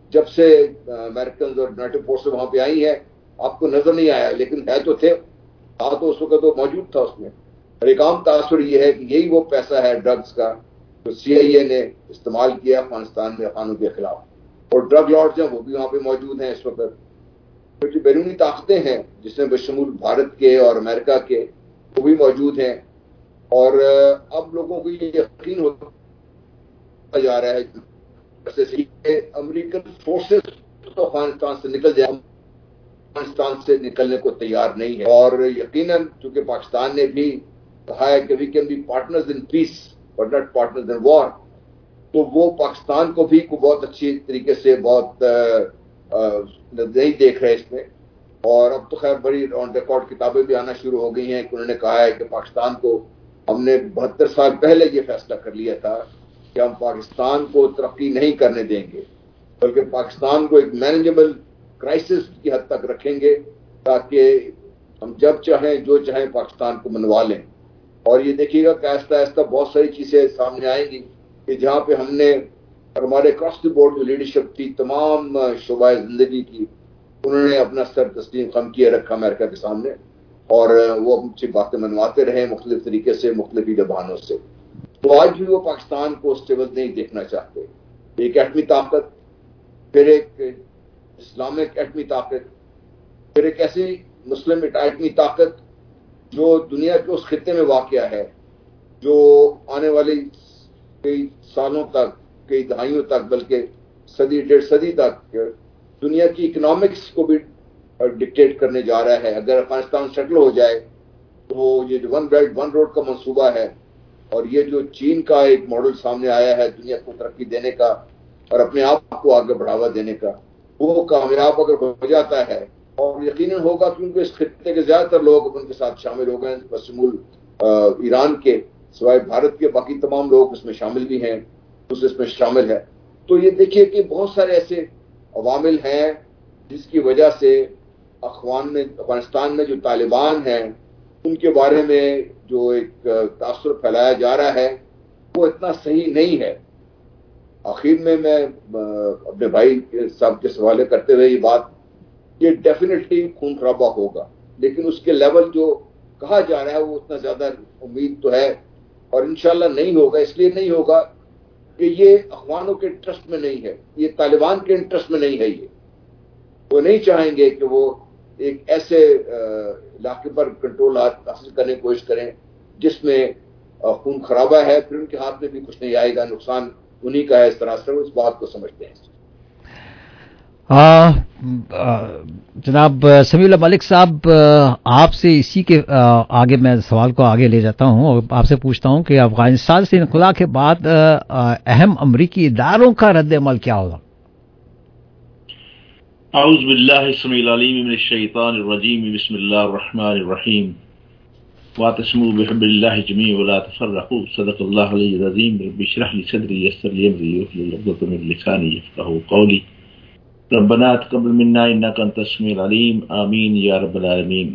جب سے امریکن اور یونائٹڈ فورسز وہاں پہ آئی ہیں آپ کو نظر نہیں آیا، لیکن ہے تو تھے، تو اس وقت وہ موجود تھا اس میں. اور ایک عام تاثر یہ ہے کہ یہی وہ پیسہ ہے ڈرگز کا جو CIA نے استعمال کیا افغانستان میں افغانوں کے خلاف، اور ڈرگ لارڈز ہیں وہ بھی وہاں پہ موجود ہیں اس وقت. تو جو بیرونی طاقتیں ہیں جس میں بشمول بھارت کے اور امریکہ کے وہ بھی موجود ہیں. اور اب لوگوں کو یہ یقین ہوتا جا رہا ہے جیسے کہ امریکن فورسز تو افغانستان سے نکل جائے، افغانستان سے نکلنے کو تیار نہیں ہے. اور یقیناً چونکہ پاکستان نے بھی کہا ہے کہ we can be partners in peace but not partners in war, تو وہ پاکستان کو بھی بہت اچھی طریقے سے بہت نہیں دیکھ رہے اس میں. اور اب تو خیر بڑی آن ریکارڈ کتابیں بھی آنا شروع ہو گئی ہیں کہ انہوں نے کہا ہے کہ پاکستان کو ہم نے 72 سال پہلے یہ فیصلہ کر لیا تھا کہ ہم پاکستان کو ترقی نہیں کرنے دیں گے، بلکہ پاکستان کو ایک مینیجبل کرائسس کی حد تک رکھیں گے تاکہ ہم جب چاہیں جو چاہیں پاکستان کو منوا لیں. اور یہ دیکھیے گا کہ آہستہ آہستہ بہت ساری چیزیں سامنے آئیں گی کہ جہاں پہ ہم نے اور ہمارے اکراس دی بورڈ جو لیڈرشپ تھی تمام شعبۂ زندگی کی، انہوں نے اپنا سر تسلیم خم کیے رکھا امریکہ کے سامنے، اور وہ اپنی باتیں منواتے رہے مختلف طریقے سے مختلف زبانوں سے. تو آج بھی وہ پاکستان کو اسٹیبل نہیں دیکھنا چاہتے. ایک ایٹمی طاقت، پھر ایک اسلامک ایٹمی طاقت، پھر ایک ایسی مسلم ایٹمی طاقت جو دنیا کے اس خطے میں واقع ہے جو آنے والی کئی سالوں تک، کئی دہائیوں تک، بلکہ صدی 1.5 صدی تک دنیا کی اکنامکس کو بھی ڈکٹیٹ کرنے جا رہا ہے. اگر افغانستان سیٹل ہو جائے تو یہ جو ون بیلٹ ون روڈ کا منصوبہ ہے اور یہ جو چین کا ایک ماڈل سامنے آیا ہے دنیا کو ترقی دینے کا اور اپنے آپ کو آگے بڑھاوا دینے کا، وہ کامیاب اگر ہو جاتا ہے، اور یقیناً ہوگا کیونکہ اس خطے کے زیادہ تر لوگ ان کے ساتھ شامل ہو گئے ہیں بشمول ایران کے، سوائے بھارت کے باقی تمام لوگ اس میں شامل بھی ہیں، اس میں شامل ہے. تو یہ دیکھیے کہ بہت سارے ایسے عوامل ہیں جس کی وجہ سے افغانستان میں جو طالبان ہیں ان کے بارے میں جو ایک تاثر پھیلایا جا رہا ہے وہ اتنا صحیح نہیں ہے. آخر میں اپنے بھائی صاحب کے سوالے کرتے ہوئے یہ بات، یہ ڈیفینیٹلی خون خرابہ ہوگا، لیکن اس کے لیول جو کہا جا رہا ہے وہ اتنا زیادہ امید تو ہے، اور انشاءاللہ نہیں ہوگا. اس لیے نہیں ہوگا کہ یہ افغانوں کے انٹرسٹ میں نہیں ہے، یہ طالبان کے انٹرسٹ میں نہیں ہے. وہ نہیں چاہیں گے کہ وہ ایک ایسے علاقے پر کنٹرول حاصل کرنے کی کوشش کریں جس میں خون خرابہ ہے، پھر ان کے ہاتھ میں بھی کچھ نہیں آئے گا، نقصان انہی کا ہے. اس طرح سے وہ اس بات کو سمجھتے ہیں. جناب سمیع اللہ ملک صاحب، آپ سے اسی کے آگے میں سوال کو آگے لے جاتا ہوں اور آپ سے پوچھتا ہوں کہ افغانستان سے انخلا کے بعد اہم امریکی اداروں کا رد عمل کیا ہوگا؟ اعوذ باللہ السمیع العلیم من الشیطان الرجیم، بسم اللہ الرحمن الرحیم، واعتصموا بحبل اللہ جميعا ولا تفرقوا، صدق اللہ العلی العظیم. رب اشرح لي صدری یسر لي امری واحلل عقدۃ من لسانی یفقهوا قولی. ربنا تقبل منا انک انت السمیع العلیم، آمین یا رب العالمین.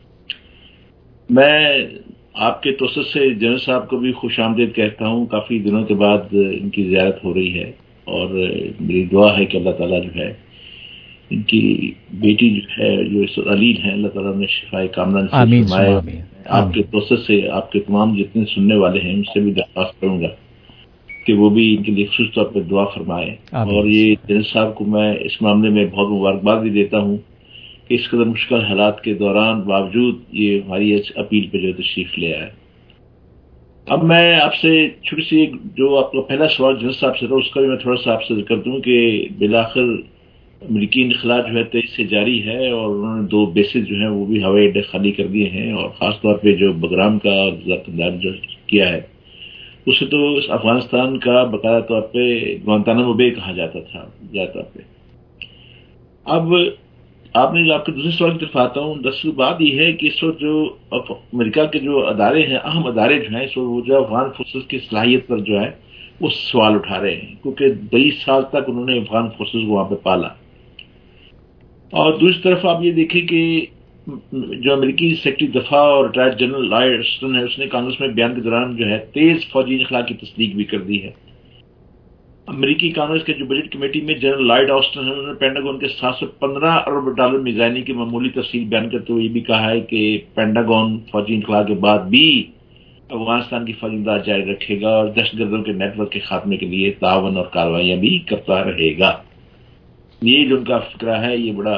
میں آپ کے توسط سے جنرل صاحب کو بھی خوش آمدید کہتا ہوں. کافی دنوں کے بعد ان کی زیارت ہو رہی ہے اور میری دعا ہے کہ اللہ تعالیٰ جو ہے ان کی بیٹی جو ہے جو علیل ہیں اللہ تعالیٰ نے شفائے کاملہ نصیب فرمائے. آپ کے توسط سے آپ کے تمام جتنے سننے والے ہیں ان سے بھی درخواست کروں گا کہ وہ بھی ان کے لیے خصوص طور پہ دعا فرمائے. اور یہ جنرل صاحب کو میں اس معاملے میں بہت مبارکباد بھی دیتا ہوں کہ اس قدر مشکل حالات کے دوران باوجود یہ ہماری اپیل پہ جو تشریف لے آئے. اب میں آپ سے چھوٹی سی جو آپ کا پہلا سوال جنرل صاحب سے تھا اس کا بھی میں تھوڑا سا آپ سے ذکر دوں کہ بالآخر امریکی انخلا جو ہے 23 سے جاری ہے اور انہوں نے 2 بیسز جو ہیں وہ بھی ہوائی اڈے خالی کر دیے ہیں، اور خاص طور پہ جو بگرام کا ذاتدار جو کیا ہے اسے تو افغانستان کا باقاعدہ طور پہ گوانتانامو بے کہا جاتا تھا زیادہ طور پہ. اب آپ نے جو آپ کے دوسرے سوال کی طرف آتا ہوں، دراصل بات یہ ہے کہ اس وقت جو امریکہ کے جو ادارے ہیں، اہم ادارے جو ہیں اس وقت وہ جو افغان فورسز کی صلاحیت پر جو ہے وہ سوال اٹھا رہے ہیں، کیونکہ 22 سال تک انہوں نے افغان فورسز کو وہاں پہ پالا. اور دوسری طرف آپ یہ دیکھیں کہ جو امریکی سیکرٹری دفاع اور ریٹائرڈ جنرل لائڈ اسٹن ہے اس نے کانگریس میں بیان کے دوران جو ہے تیز فوجی انخلا کی تصدیق بھی کر دی ہے. امریکی کانگریس کے جو بجٹ کمیٹی میں جنرل لائڈ آسٹن ہے، انہوں نے پینٹاگون کے 715 ارب ڈالر میزانی کی معمولی تفصیل بیان کرتے ہوئے یہ بھی کہا ہے کہ پینٹاگون فوجی انخلا کے بعد بھی افغانستان کی فوجی امداد جاری رکھے گا اور دہشت گردوں کے نیٹ ورک کے خاتمے کے لیے تعاون اور کارروائیاں بھی کرتا رہے گا۔ یہ جو ان کا فکرہ ہے یہ بڑا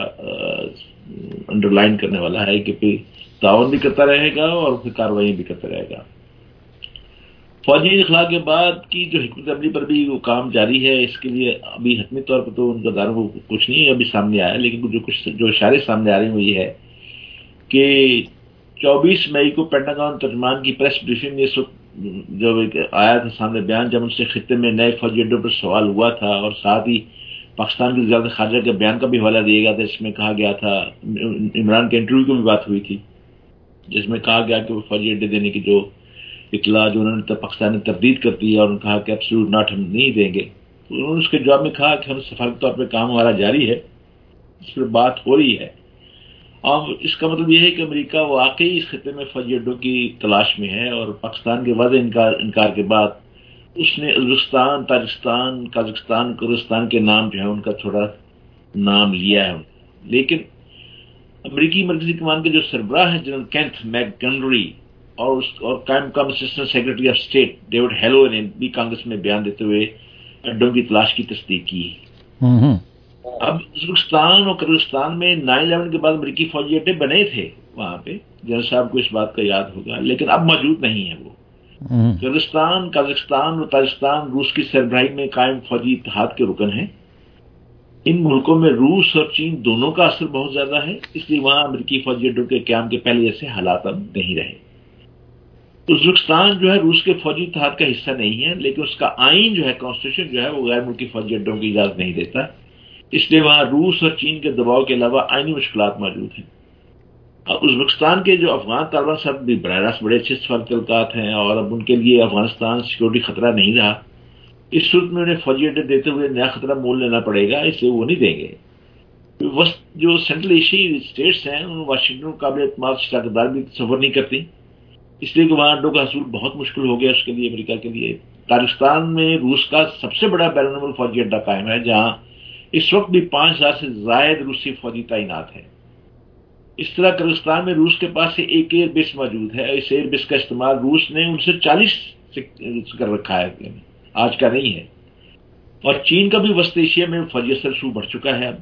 انڈر لائن کرنے والا ہے کہ پھر تعاون بھی کرتا رہے گا اور پھر کارروائیاں بھی کرتا رہے گا۔ فوجی انخلا کے بعد کی جو حکمت عملی پر بھی وہ کام جاری ہے، اس کے لیے ابھی حتمی طور پر تو ان کا داروں کو کچھ نہیں ابھی سامنے آیا، لیکن جو اشارے سامنے آ رہے ہیں وہ یہ ہے کہ 24 مئی کو پینٹاگون ترجمان کی پریس بریفنگ میں جو آیا تھا سامنے بیان، جب ان سے خطے میں نئے فوجی اڈوں پر سوال ہوا تھا اور ساتھ ہی پاکستان کی وزارت خارجہ کے بیان کا بھی حوالہ دیا گیا تھا، جس میں کہا گیا تھا، عمران کے انٹرویو کی بھی بات ہوئی تھی جس میں کہا گیا کہ وہ فوجی اڈے دینے کی جو اطلاع جو انہوں نے پاکستان نے تردید کر دی اور انہوں نے کہا کہ ایبسولوٹ ناٹ ہم نہیں دیں گے، تو انہوں نے اس کے جواب میں کہا کہ ہم سفارتی طور پہ کام ہمارا جاری ہے، اس پر بات ہو رہی ہے۔ اور اس کا مطلب یہ ہے کہ امریکہ واقعی اس خطے میں فوجی اڈوں کی تلاش میں ہے، اور پاکستان کے واضح انکار کے بعد اس نے ازبکستان، تاجکستان، قازقستان، قرغستان کے نام جو ہے ان کا تھوڑا نام لیا ہے۔ لیکن امریکی مرکزی کمان کے جو سربراہ ہیں جنرل کینتھ میک گنری اور قائم مقام assistant secretary of state David Hale نے بھی کانگریس میں بیان دیتے ہوئے اڈوں کی تلاش کی تصدیق کی۔ اب ازبکستان اور قرغستان میں 9/11 کے بعد امریکی فوجی اڈے بنے تھے وہاں پہ، جنرل صاحب کو اس بات کا یاد ہوگا، لیکن اب موجود نہیں ہے وہ۔ قرغستان، قازقستان اور تاجکستان روس کی سربراہی میں قائم فوجی اتحاد کے رکن ہیں۔ ان ملکوں میں روس اور چین دونوں کا اثر بہت زیادہ ہے، اس لیے وہاں امریکی فوجی اڈوں کے قیام کے پہلے جیسے حالات اب نہیں رہے۔ ازبکستان جو ہے روس کے فوجی اتحاد کا حصہ نہیں ہے، لیکن اس کا آئین جو ہے، کانسٹیٹیوشن جو ہے، وہ غیر ملکی فوجی اڈوں کی اجازت نہیں دیتا، اس لیے وہاں روس اور چین کے دباؤ کے علاوہ آئینی مشکلات موجود ہیں۔ ازبکستان کے جو افغان طالبان ساتھ بھی براہ راست بڑے اچھے سفارتی تعلقات ہیں، اور اب ان کے لیے افغانستان سیکورٹی خطرہ نہیں رہا۔ اس صورت میں انہیں فوجی اڈے دیتے ہوئے نیا خطرہ مول لینا پڑے گا، اس لیے وہ نہیں دیں گے۔ جو سینٹرل ایشیائی اسٹیٹس ہیں ان واشنگٹن قابل اعتماد شراکت دار بھی تصور نہیں کرتی، اس لیے کہ وہاں اڈوں کا حصول بہت مشکل ہو گیا اس کے لیے، امریکہ کے لیے۔ تاجکستان میں روس کا سب سے بڑا بین الاقوامی فوجی اڈہ قائم ہے، جہاں اس وقت بھی 5000 سے زائد روسی فوجی تعینات ہیں۔ اس طرح قرغستان میں روس کے پاس سے ایک ایئر بیس موجود ہے، اس ایئر بیس کا استعمال روس نے 1940 سے کر رکھا ہے، آج کا نہیں ہے۔ اور چین کا بھی وسط ایشیا میں فوجی اثر شروع بڑھ چکا ہے۔ اب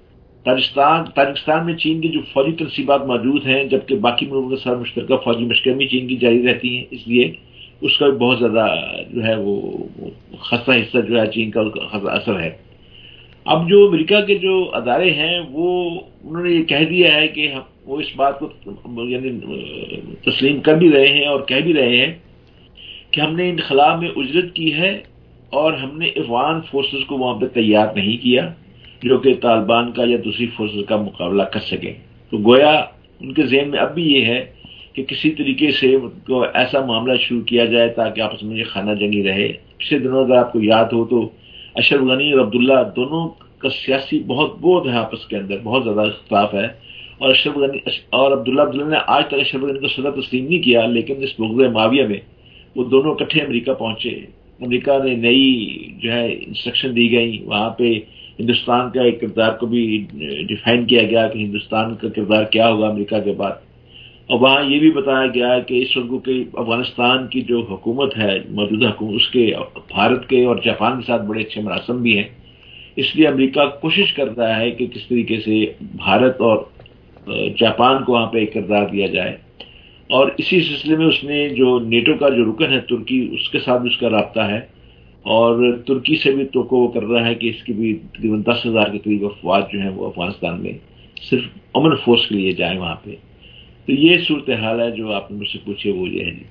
تاجکستان میں چین کی جو فوجی تنصیبات موجود ہیں، جبکہ باقی ملکوں کے ساتھ مشترکہ فوجی مشقیں بھی چین کی جاری رہتی ہیں، اس لیے اس کا بھی بہت زیادہ جو ہے وہ خاصا حصہ جو ہے چین کا اثر ہے۔ اب جو امریکہ کے جو ادارے ہیں وہ انہوں نے یہ کہہ دیا ہے کہ وہ اس بات کو یعنی تسلیم کر بھی رہے ہیں اور کہہ بھی رہے ہیں کہ ہم نے انخلا میں اجرت کی ہے اور ہم نے افغان فورسز کو وہاں پہ تیار نہیں کیا جو کہ طالبان کا یا دوسری فورسز کا مقابلہ کر سکیں۔ تو گویا ان کے ذہن میں اب بھی یہ ہے کہ کسی طریقے سے کو ایسا معاملہ شروع کیا جائے تاکہ آپس میں یہ خانہ جنگی رہے۔ پچھلے دنوں اگر آپ کو یاد ہو تو اشرف غنی اور عبداللہ دونوں کا سیاسی بہت بودھ ہے، آپس کے اندر بہت زیادہ اختلاف ہے، اور اشرف غنی اور عبداللہ نے آج تک اشرف غنی کو سزا تسلیم نہیں کیا، لیکن اس بغض معاویہ میں وہ دونوں اکٹھے امریکہ پہنچے۔ امریکہ نے نئی جو ہے انسٹرکشن دی گئی، وہاں پہ ہندوستان کا ایک کردار کو بھی ڈیفائن کیا گیا کہ ہندوستان کا کردار کیا ہوگا امریکہ کے بعد، اور وہاں یہ بھی بتایا گیا کہ اس وقت کے افغانستان کی جو حکومت ہے، موجودہ حکومت، اس کے بھارت کے اور جاپان کے ساتھ بڑے اچھے مراسم بھی ہیں، اس لیے امریکہ کوشش کرتا ہے کہ کس طریقے سے بھارت اور جاپان کو وہاں پہ ایک کردار دیا جائے۔ اور اسی سلسلے میں اس نے جو نیٹو کا جو رکن ہے ترکی، اس کے ساتھ بھی اس کا رابطہ ہے، اور ترکی سے بھی توقع کر رہا ہے کہ اس کی بھی تقریباً 10,000 کے قریب افواج جو ہیں وہ افغانستان میں صرف امن فورس کے لیے جائیں وہاں پہ۔ تو یہ صورتحال ہے جو آپ نے مجھ سے پوچھے وہ یہ ہے جی۔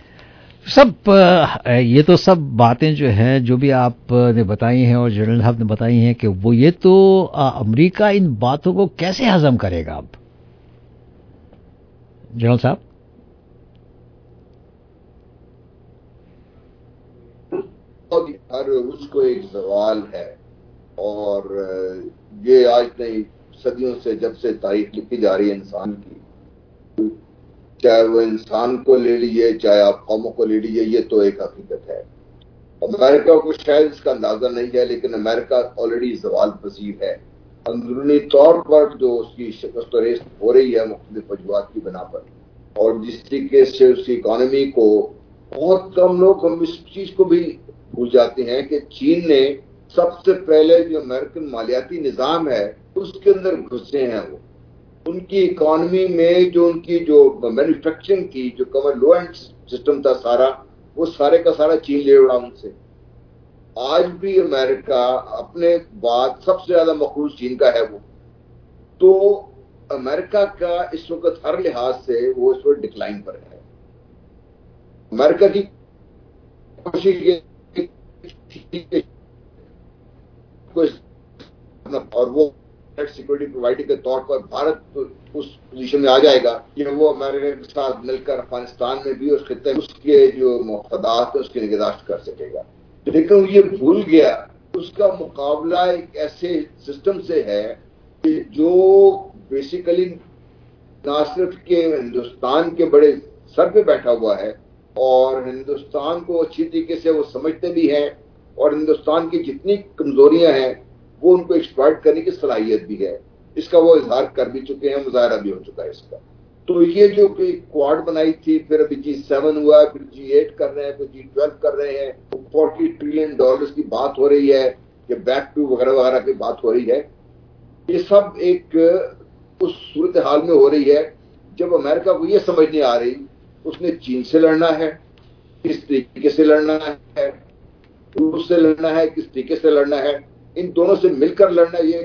سب یہ تو سب باتیں جو ہیں جو بھی آپ نے بتائی ہیں اور جنرل صاحب نے بتائی ہیں کہ وہ یہ تو امریکہ ان باتوں کو کیسے ہضم کرے گا اب جنرل صاحب؟ ہر اس کو ایک سوال ہے، اور یہ آج نہیں صدیوں سے جب سے تاریخ لکھی جا رہی ہے انسان کی، چاہے وہ انسان کو لے لیجیے چاہے آپ قوموں کو لے لیجیے، یہ تو ایک حقیقت ہے۔ امریکہ کو شاید اس کا اندازہ نہیں ہے، لیکن امریکہ آلریڈی زوال پذیر ہے اندرونی طور پر، جو اس کی شکست و ریست ہو رہی ہے مختلف وجوہات کی بنا پر، اور جس طریقے سے اس کی اکانومی کو، بہت کم لوگ ہم اس چیز کو بھی بھول جاتے ہیں کہ چین نے سب سے پہلے جو امریکن مالیاتی نظام ہے اس کے اندر گھسے ہیں، وہ ان کی اکانومی میں جو ان کی جو مینوفیکچرنگ کی جو کمر لو اینڈ سسٹم تھا سارا، وہ سارے کا سارا چین لے اڑا ان سے۔ آج بھی امریکہ اپنے بعد سب سے زیادہ مقروض چین کا ہے وہ، تو امریکہ کا اس وقت ہر لحاظ سے وہ اس وقت ڈکلائن پر ہے۔ امریکہ کی کوشش یہ اور وہ سیکورٹی پرووائڈر کے طور پر بھارت اس پوزیشن میں آ جائے گا کہ وہ امریکہ کے ساتھ مل کر افغانستان میں بھی اس خطے اس کے جو مفادات اس کی نگہداشت کر سکے گا، لیکن یہ بھول گیا اس کا مقابلہ ایک ایسے سسٹم سے ہے کہ جو بیسیکلی نہ صرف کہ ہندوستان کے بڑے سر پہ بیٹھا ہوا ہے، اور ہندوستان کو اچھی طریقے سے وہ سمجھتے بھی ہیں، اور ہندوستان کی جتنی کمزوریاں ہیں وہ ان کو ایکسپلائٹ کرنے کی صلاحیت بھی ہے۔ اس کا وہ اظہار کر بھی چکے ہیں، مظاہرہ بھی ہو چکا ہے اس کا۔ تو یہ جو کہ کوارڈ بنائی تھی، پھر ابھی G7 ہوا، پھر G8 کر رہے ہیں، پھر G12 کر رہے ہیں، $40 ٹریلین کی بات ہو رہی ہے، کہ بیک ٹو وغیرہ وغیرہ کی بات ہو رہی ہے۔ یہ سب ایک اس صورتحال میں ہو رہی ہے جب امریکہ کو یہ سمجھ نہیں آ رہی اس نے چین سے لڑنا ہے، کس طریقے سے لڑنا ہے، روس سے لڑنا ہے، کس طریقے سے لڑنا ہے، ان دونوں سے مل کر لڑنا، یہ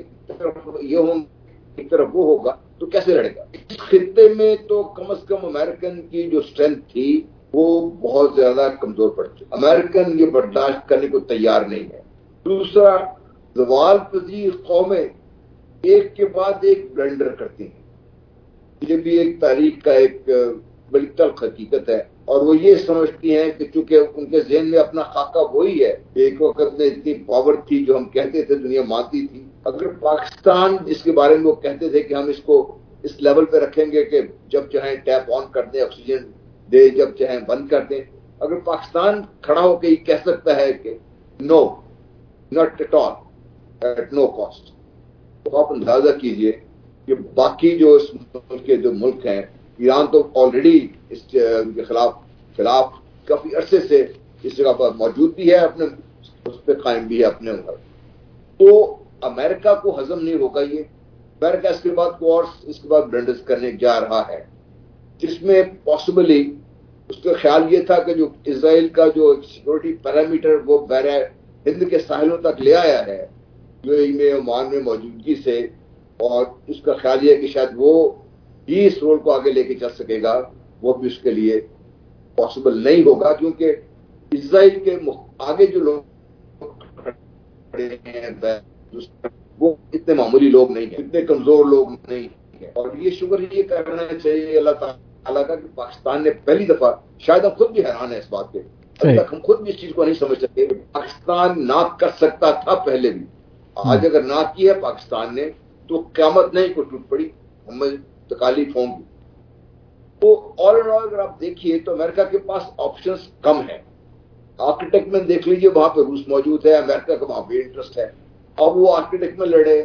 ایک طرف وہ ہوگا تو کیسے لڑے گا؟ اس خطے میں تو کم از کم امریکن کی جو اسٹرینتھ تھی وہ بہت زیادہ کمزور پڑ چکی، امریکن یہ برداشت کرنے کو تیار نہیں ہے۔ دوسرا، زوال پذیر قومیں ایک کے بعد ایک بلنڈر کرتی ہیں، یہ بھی ایک تاریخ کا ایک بڑی تلخ حقیقت ہے، اور وہ یہ سمجھتی ہیں کہ چونکہ ان کے ذہن میں اپنا خاکہ وہی ہے، ایک وقت میں اتنی پاور تھی جو ہم کہتے تھے دنیا مانتی تھی، اگر پاکستان اس کے بارے میں وہ کہتے تھے کہ ہم اس کو اس لیول پہ رکھیں گے کہ جب چاہیں ٹیپ آن کر دیں آکسیجن دے، جب چاہیں بند کر دیں، اگر پاکستان کھڑا ہو کے یہ کہہ سکتا ہے کہ no not at all at no cost, تو آپ اندازہ کیجئے کہ باقی جو اس ملک کے جو ملک ہیں، ایران تو آلریڈی اس کے خلاف کافی عرصے سے اس جگہ پر موجود بھی ہے، اپنے اس پہ قائم بھی ہے اپنے اوپر، تو امریکہ کو ہضم نہیں ہوگا یہ۔ امریکہ اس کے بعد کو اور اس کے بعد بلنڈرز کرنے جا رہا ہے، جس میں پاسبلی اس کا خیال یہ تھا کہ جو اسرائیل کا جو سیکورٹی پیرامیٹر وہ بحر ہند کے ساحلوں تک لے آیا ہے UAE میں، عمان میں موجودگی سے، اور اس کا خیال یہ ہے کہ شاید وہ ہی اس رول کو آگے لے کے چل سکے گا، وہ بھی اس کے لیے پاسبل نہیں ہوگا، کیونکہ اسرائیل کے آگے جو لوگ کھڑے ہیں وہ اتنے معمولی لوگ نہیں ہیں، اتنے کمزور لوگ نہیں ہیں، اور یہ شکر یہ کرنا چاہیے اللہ تعالیٰ کا کہ پاکستان نے پہلی دفعہ، شاید ہم خود بھی حیران ہیں اس بات پہ، اب تک ہم خود بھی اس چیز کو نہیں سمجھ سکتے، پاکستان نہ کر سکتا تھا پہلے بھی، آج اگر نہ کی ہے پاکستان نے تو قیامت نہیں کو ٹوٹ پڑی، ہمیں تکالیف ہوں گی۔ تو آل اینڈ آل اگر آپ دیکھیے تو امریکہ کے پاس آپشنز کم ہیں۔ آرکیٹیکٹ میں دیکھ لیجئے، وہاں پہ روس موجود ہے، امریکہ کا وہاں پہ انٹرسٹ ہے، اب وہ آرکیٹیکٹ میں لڑے،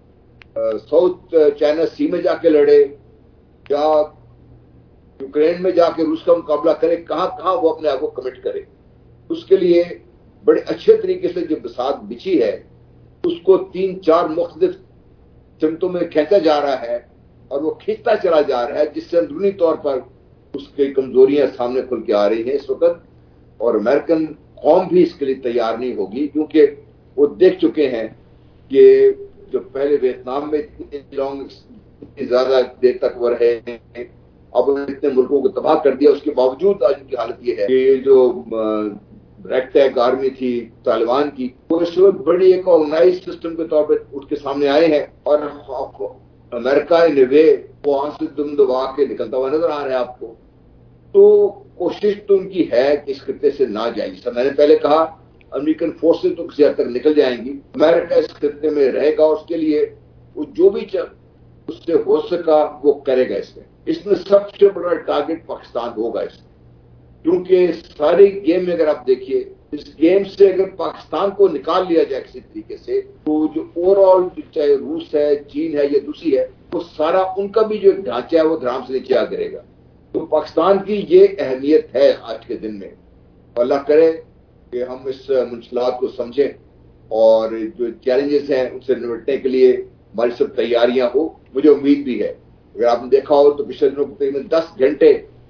ساؤتھ چائنا سی میں جا کے لڑے، یا یوکرین میں جا کے روس کا مقابلہ کرے، کہاں کہاں وہ اپنے آپ کو کمٹ کرے، اس کے لیے بڑے اچھے طریقے سے جو بساط بچھی ہے اس کو 3-4 مختلف سمتوں میں کھینچا جا رہا ہے، اور وہ کھینچتا چلا جا رہا ہے، جس سے اندرونی طور پر اس کی کمزوریاں سامنے کھل کے آ رہی ہیں اس وقت، اور امریکن قوم بھی اس کے لیے تیار نہیں ہوگی، کیونکہ وہ دیکھ چکے ہیں کہ جو پہلے ویتنام میں اتنی زیادہ دیر تک وہ رہے ہیں، اب اتنے ملکوں کو تباہ کر دیا، اس کے باوجود آج کی حالت یہ ہے کہ جو ریڈ ٹیگ آرمی تھی طالبان کی، وہ اس وقت بڑی ایک آرگنائز سسٹم کے طور پہ اٹھ کے سامنے آئے ہیں، اور امریکہ وے وہاں سے دم دبا کے نکلتا ہوا نظر آ رہا ہے آپ کو۔ تو کوشش تو ان کی ہے کہ اس خطے سے نہ جائے، جیسا میں نے پہلے کہا امریکن فورسز تو کسی حد تک نکل جائیں گی، امریکہ اس خطے میں رہے گا، اس کے لیے وہ جو بھی اس سے ہو سکا وہ کرے گا۔ اس میں سب سے بڑا ٹارگٹ پاکستان ہوگا اس میں، کیونکہ ساری گیم میں اگر آپ دیکھیے اس گیم سے اگر پاکستان کو نکال لیا جائے کسی طریقے سے تو جو اوور آل چاہے روس ہے، چین ہے یا دوسری ہے، وہ سارا ان کا بھی جو ڈھانچہ ہے وہ دھرام سے نیچے آ کرے گا. تو پاکستان کی یہ اہمیت ہے آج کے دن میں. اللہ کرے کہ ہم اس منشلات کو سمجھیں اور جو چیلنجز ہیں ان سے نمٹنے کے لیے ہماری سب تیاریاں ہو. مجھے امید بھی ہے. اگر آپ نے دیکھا ہو تو پچھلے دنوں تقریباً 10 گھنٹے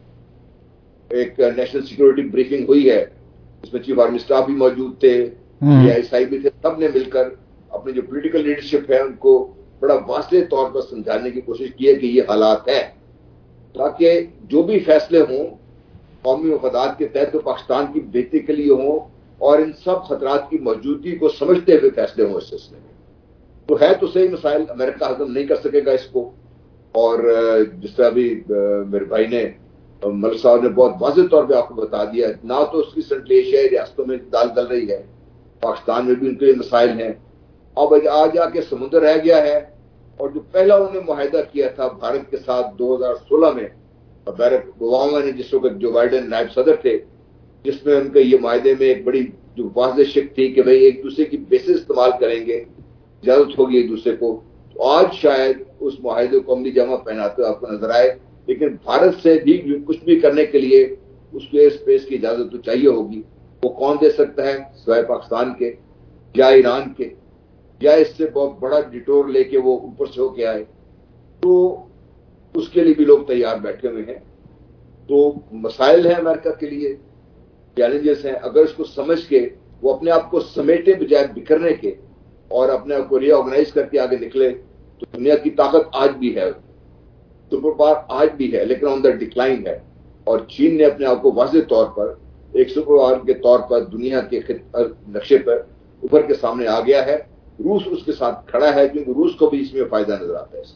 ایک نیشنل سیکورٹی بریفنگ ہوئی ہے، اس میں چیف آرمی اسٹاف بھی موجود تھے، ISI بھی تھے. سب نے مل کر اپنی جو پولیٹیکل لیڈرشپ ہے ان کو بڑا واضح طور پر سمجھانے کی کوشش کی ہے کہ یہ حالات ہیں، تاکہ جو بھی فیصلے ہوں قومی مفادات کے تحت تو پاکستان کی بہتری کے لیے ہوں اور ان سب خطرات کی موجودگی کو سمجھتے ہوئے فیصلے ہوں اس سلسلے میں. تو ہے تو صحیح مسائل، امریکہ ہضم نہیں کر سکے گا اس کو. اور جس طرح ابھی میرے بھائی نے ملک صاحب نے بہت واضح طور پہ آپ کو بتا دیا، نہ تو اس کی سنٹرل ایشیائی ریاستوں میں دال گل رہی ہے، پاکستان میں بھی ان کے مسائل ہیں. اب آ کے سمندر رہ گیا ہے. اور جو پہلا انہوں نے معاہدہ کیا تھا بھارت کے ساتھ 2016 میں بیرک اوباما نے، جس وقت جو بائیڈن نائب صدر تھے، جس میں ان کے یہ معاہدے میں ایک بڑی جو واضح شک تھی کہ بھئی ایک دوسرے کی بیسز استعمال کریں گے، اجازت ہوگی ایک دوسرے کو. تو آج شاید اس معاہدے کو عملی جامہ پہناتے آپ کو نظر آئے. لیکن بھارت سے بھی کچھ بھی کرنے کے لیے اس کو ایئر اسپیس کی اجازت تو چاہیے ہوگی. وہ کون دے سکتا ہے سوائے پاکستان کے یا ایران کے، یا اس سے بہت بڑا ڈیٹور لے کے وہ اوپر سے ہو کے آئے. تو اس کے لیے بھی لوگ تیار بیٹھے ہوئے ہیں. تو مسائل ہیں امریکہ کے لیے، چیلنجز ہیں. اگر اس کو سمجھ کے وہ اپنے آپ کو سمیٹے بجائے بکھرنے کے اور اپنے آپ کو ری آرگنائز کر کے آگے نکلے تو دنیا کی طاقت آج بھی ہے، سپر پاور آج بھی ہے، لیکن آن دا ڈکلائن ہے. اور چین نے اپنے آپ کو واضح طور پر ایک سپر پاور کے طور پر دنیا کے نقشے پر ابھر کے سامنے آ گیا ہے. روس اس کے ساتھ کھڑا ہے کیونکہ روس کو بھی اس میں فائدہ نظر آتا ہے.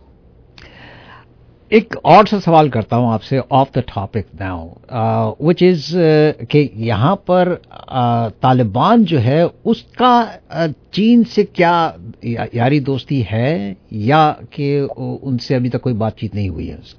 ایک اور سا سوال کرتا ہوں آپ سے off the topic now which is کہ یہاں پر طالبان جو ہے اس کا چین سے کیا یاری دوستی ہے یا کہ ان سے ابھی تک کوئی بات چیت نہیں ہوئی ہے اس کی؟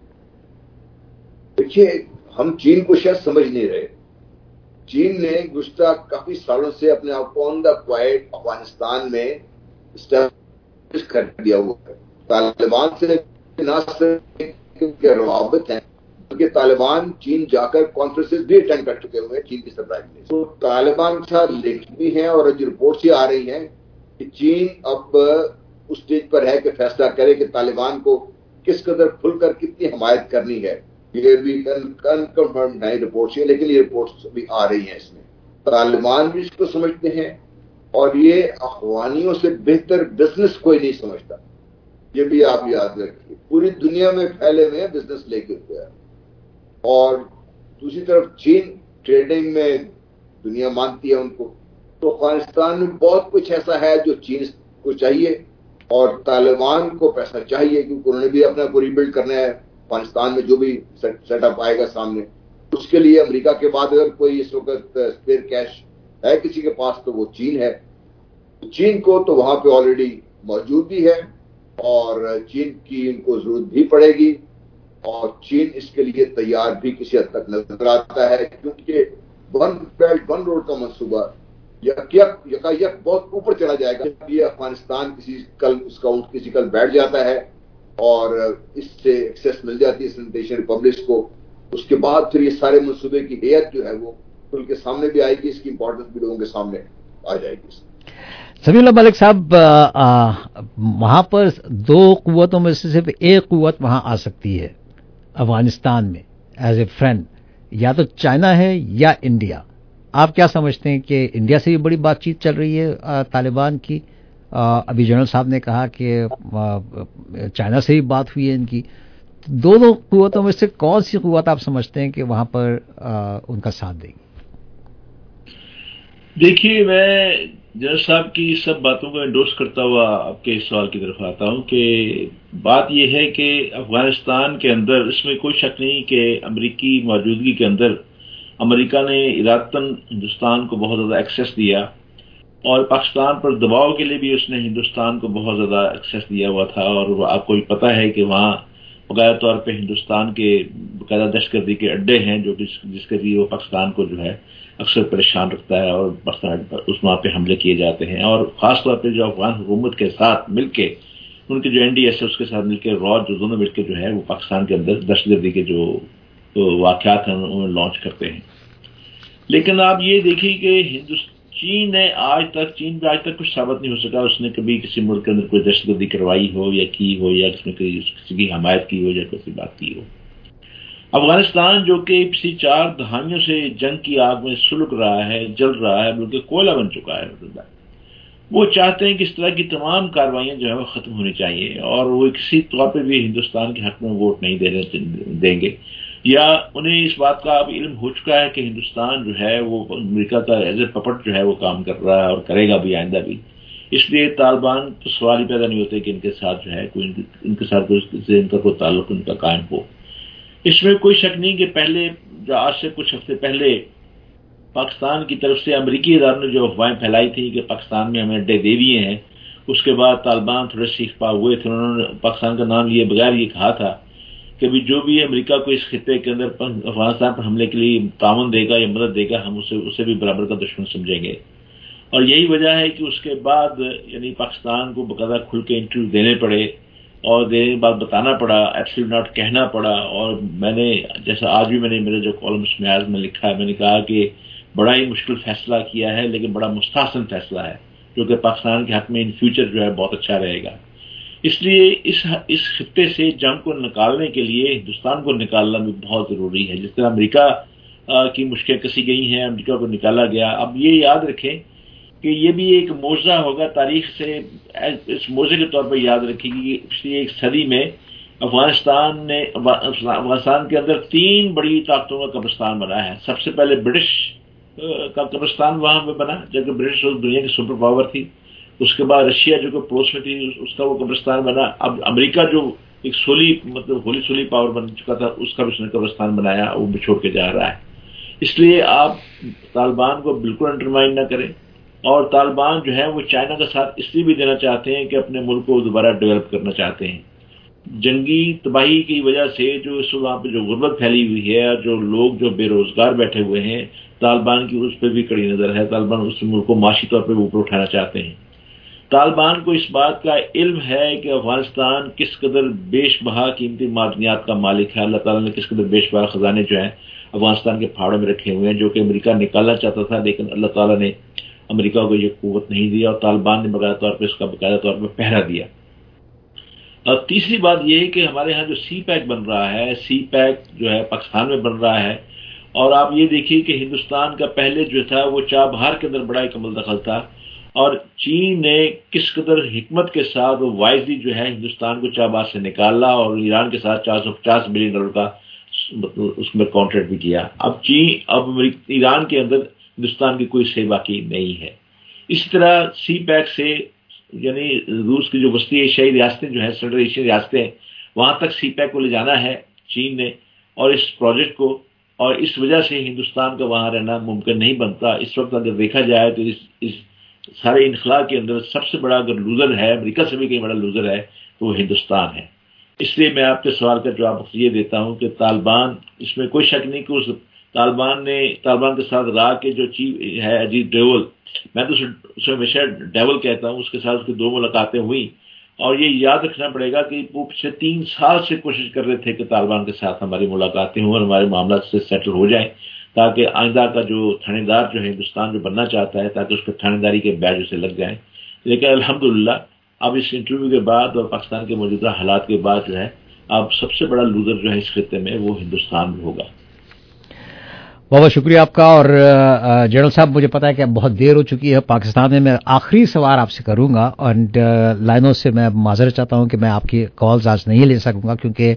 دیکھیے، ہم چین کو شاید سمجھ نہیں رہے. چین نے گزشتہ کافی سالوں سے اپنے آپ کو آن دا کوائٹ افغانستان میں اسٹیبلش کر دیا ہوا ہے. طالبان سے نہ صرف کے روابط ہیں بلکہ طالبان چین جا کر کانفرنسز بھی اٹینڈ کر چکے ہوئے ہیں چین کی سربراہی میں. تو طالبان کے ساتھ لنک بھی ہیں اور جو رپورٹس یہ آ رہی ہیں کہ چین اب اس اسٹیج پر ہے کہ فیصلہ کرے کہ طالبان کو کس قدر کھل کر کتنی حمایت کرنی ہے. یہ بھی کنفرم نہیں رپورٹس ہیں، لیکن یہ رپورٹس بھی آ رہی ہیں. اس میں طالبان بھی اس کو سمجھتے ہیں اور یہ افغانیوں سے بہتر بزنس کوئی نہیں سمجھتا. یہ بھی آپ یاد رکھیے، پوری دنیا میں پھیلے ہوئے ہیں بزنس لے کے ہوئے. اور دوسری طرف چین ٹریڈنگ میں دنیا مانتی ہے ان کو. تو افغانستان میں بہت کچھ ایسا ہے جو چین کو چاہیے اور طالبان کو پیسہ چاہیے، کیونکہ انہوں نے بھی اپنا کو ریبلڈ کرنا ہے. افغانستان میں جو بھی سیٹ اپ آئے گا سامنے، اس کے لیے امریکہ کے بعد اگر کوئی اس وقت اسپیئر کیش ہے کسی کے پاس تو وہ چین ہے. چین کو تو وہاں پہ آلریڈی موجود بھی ہے اور چین کی ان کو ضرورت بھی پڑے گی اور چین اس کے لیے تیار بھی کسی حد تک نظر آتا ہے، کیونکہ ون بیلٹ ون روڈ کا منصوبہ یکا بہت اوپر چلا جائے گا. یہ افغانستان کسی کل بیٹھ جاتا ہے اور اس سے ایکسیس مل جاتی ہے سینیٹیشن ریپبلکس کو، اس کے بعد پھر یہ سارے منصوبے کی ہیئت جو ہے وہ ان کے سامنے بھی آئے گی. اس کی امپورٹنس بھی لوگوں کے سامنے آ جائے گی. سمیع اللہ ملک صاحب، وہاں پر دو قوتوں میں سے صرف ایک قوت وہاں آ سکتی ہے افغانستان میں ایز اے فرینڈ، یا تو چائنا ہے یا انڈیا. آپ کیا سمجھتے ہیں کہ انڈیا سے بھی بڑی بات چیت چل رہی ہے طالبان کی؟ ابھی جنرل صاحب نے کہا کہ چائنا سے بھی بات ہوئی ہے ان کی. دونوں قوتوں میں سے کون سی قوت آپ سمجھتے ہیں کہ وہاں پر ان کا ساتھ دے گی؟ دیکھیے، میں جنرل صاحب کی سب باتوں کو انڈورس کرتا ہوا آپ کے سوال کی طرف آتا ہوں کہ بات یہ ہے کہ افغانستان کے اندر اس میں کوئی شک نہیں کہ امریکی موجودگی کے اندر امریکہ نے ارادتاً ہندوستان کو بہت زیادہ ایکسیس دیا اور پاکستان پر دباؤ کے لیے بھی اس نے ہندوستان کو بہت زیادہ ایکسیس دیا ہوا تھا. اور آپ کو بھی پتہ ہے کہ وہاں باقاعدہ طور پہ ہندوستان کے باقاعدہ دہشت گردی کے اڈے ہیں جو کہ جس کے ذریعے وہ پاکستان کو جو ہے اکثر پریشان رکھتا ہے اور اس وہاں پہ حملے کیے جاتے ہیں، اور خاص طور پہ جو افغان حکومت کے ساتھ مل کے ان کے جو این ڈی ایس ہے اس کے ساتھ مل کے راج جو دونوں مل کے جو ہے وہ پاکستان کے اندر دہشت گردی کے جو واقعات ہیں انہیں لانچ کرتے ہیں۔ لیکن آپ یہ دیکھیں کہ چین بھی آج تک کچھ ثابت نہیں ہو سکا اس نے کبھی کسی ملک کے اندر کوئی دہشت گردی کروائی ہو یا کی ہو یا اس میں کسی کی حمایت کی ہو یا کسی بات کی ہو۔ افغانستان جو کہ پچھلی 4 دہائیوں سے جنگ کی آگ میں سلگ رہا ہے، جل رہا ہے، بلکہ کوئلہ بن چکا ہے، وہ چاہتے ہیں کہ اس طرح کی تمام کاروائیاں جو ہے وہ ختم ہونی چاہیے، اور وہ کسی طور پہ بھی ہندوستان کے حق میں ووٹ نہیں دیں گے، یا انہیں اس بات کا اب علم ہو چکا ہے کہ ہندوستان جو ہے وہ امریکہ کا ایز اے پپٹ جو ہے وہ کام کر رہا ہے اور کرے گا بھی آئندہ بھی۔ اس لیے طالبان تو سوال ہی پیدا نہیں ہوتے کہ ان کے ساتھ جو ہے ان کے ساتھ ان کا کوئی تعلق ان کا قائم ہو۔ اس میں کوئی شک نہیں کہ پہلے جو آج سے کچھ ہفتے پہلے پاکستان کی طرف سے امریکی اداروں نے جو افواہیں پھیلائی تھی کہ پاکستان میں ہمیں اڈے دے دیے ہیں، اس کے بعد طالبان تھوڑے سیکھ پا ہوئے تھے، انہوں نے پاکستان کا نام لیے بغیر یہ کہا تھا کہ بھی جو بھی امریکہ کو اس خطے کے اندر افغانستان پر حملے کے لیے تعاون دے گا یا مدد دے گا ہم اسے بھی برابر کا دشمن سمجھیں گے۔ اور یہی وجہ ہے کہ اس کے بعد یعنی پاکستان کو باقاعدہ کھل کے انٹرویو دینے پڑے اور دینے کے بعد بتانا پڑا، ایبسلیوٹ ناٹ کہنا پڑا۔ اور میں نے جیسا آج بھی میں نے میرے جو کالمس میں آج میں لکھا ہے، میں نے کہا کہ بڑا ہی مشکل فیصلہ کیا ہے لیکن بڑا مستحسن فیصلہ ہے جو کہ پاکستان کے حق میں ان فیوچر جو ہے بہت اچھا رہے گا۔ اس لیے اس خطے سے جنگ کو نکالنے کے لیے ہندوستان کو نکالنا بھی بہت ضروری ہے۔ جس طرح امریکہ کی مشکیں کسی گئی ہیں، امریکہ کو نکالا گیا۔ اب یہ یاد رکھیں کہ یہ بھی ایک معجزہ ہوگا تاریخ سے، اس معجزے کے طور پر یاد رکھیں کہ پچھلی 1 صدی میں افغانستان کے اندر 3 بڑی طاقتوں کا قبرستان بنا ہے۔ سب سے پہلے برٹش کا قبرستان وہاں پہ بنا جبکہ برٹش دنیا کی سپر پاور تھی، اس کے بعد رشیا جو کہ پڑوس میں تھی اس کا وہ قبرستان بنا، اب امریکہ جو ایک ہولی سولی پاور بن چکا تھا اس کا بھی اس نے قبرستان بنایا، وہ بچھوڑ کے جا رہا ہے۔ اس لیے آپ طالبان کو بالکل انڈرمائن نہ کریں، اور طالبان جو ہے وہ چائنا کا ساتھ اس لیے بھی دینا چاہتے ہیں کہ اپنے ملک کو دوبارہ ڈیولپ کرنا چاہتے ہیں۔ جنگی تباہی کی وجہ سے جو اس وہاں پہ جو غربت پھیلی ہوئی ہے، جو لوگ جو بے روزگار بیٹھے ہوئے ہیں، طالبان کی اس پہ بھی کڑی نظر ہے۔ طالبان اس ملک کو معاشی طور پہ اوپر اٹھانا چاہتے ہیں۔ طالبان کو اس بات کا علم ہے کہ افغانستان کس قدر بیش بہا قیمتی معدنیات کا مالک ہے، اللہ تعالیٰ نے کس قدر بیش بہا خزانے جو ہیں افغانستان کے پہاڑوں میں رکھے ہوئے ہیں، جو کہ امریکہ نکالنا چاہتا تھا لیکن اللہ تعالیٰ نے امریکہ کو یہ قوت نہیں دیا، اور طالبان نے باقاعدہ طور پہ اس کا باقاعدہ طور پہ پہرا دیا۔ اور تیسری بات یہ ہے کہ ہمارے ہاں جو سی پیک بن رہا ہے، سی پیک جو ہے پاکستان میں بن رہا ہے، اور آپ یہ دیکھیے کہ ہندوستان کا پہلے جو تھا وہ چابہار کے اندر بڑا ایک عمل دخل تھا، اور چین نے کس قدر حکمت کے ساتھ وہ وائزلی جو ہے ہندوستان کو چابہار سے نکالا اور ایران کے ساتھ $450 بلین کا اس میں کانٹریکٹ بھی کیا۔ اب ایران کے اندر ہندوستان کی کوئی شے باقی نہیں ہے۔ اس طرح سی پیک سے یعنی روس کی جو وسطی ایشیائی ریاستیں جو ہیں، سینٹرل ایشین ریاستیں، وہاں تک سی پیک کو لے جانا ہے چین نے اور اس پروجیکٹ کو، اور اس وجہ سے ہندوستان کا وہاں رہنا ممکن نہیں بنتا۔ اس وقت اگر دیکھا جائے تو اس سارے انخلا کے اندر سب سے بڑا اگر لوزر ہے، امریکہ سے بھی کہیں بڑا لوزر ہے تو وہ ہندوستان ہے۔ اس لیے میں آپ کے سوال کا جواب یہ دیتا ہوں کہ طالبان، اس میں کوئی شک نہیں کہ اس طالبان کے ساتھ رہا کے جو چیف ہے اجیت ڈوول، میں تو اسے ہمیشہ ڈیول کہتا ہوں، اس کے ساتھ اس کی 2 ملاقاتیں ہوئی، اور یہ یاد رکھنا پڑے گا کہ وہ پچھلے 3 سال سے کوشش کر رہے تھے کہ طالبان کے ساتھ ہماری ملاقاتیں ہوں اور ہمارے معاملات سے سیٹل ہو جائیں، تاکہ آئندہ کا جو تھانے دار جو ہے ہندوستان جو بننا چاہتا ہے تاکہ اس کے تھانے داری کے بیج اسے لگ جائیں۔ لیکن الحمدللہ اب اس انٹرویو کے بعد اور پاکستان کے موجودہ حالات کے بعد جو ہے اب سب سے بڑا لوزر جو ہے اس خطے میں وہ ہندوستان بھی ہوگا۔ بہت شکریہ آپ کا۔ اور جنرل صاحب، مجھے پتا ہے کہ اب بہت دیر ہو چکی ہے پاکستان میں آخری سوال آپ سے کروں گا، اور لائنوں سے میں معذرت چاہتا ہوں کہ میں آپ کی کالز آج نہیں لے سکوں گا کیونکہ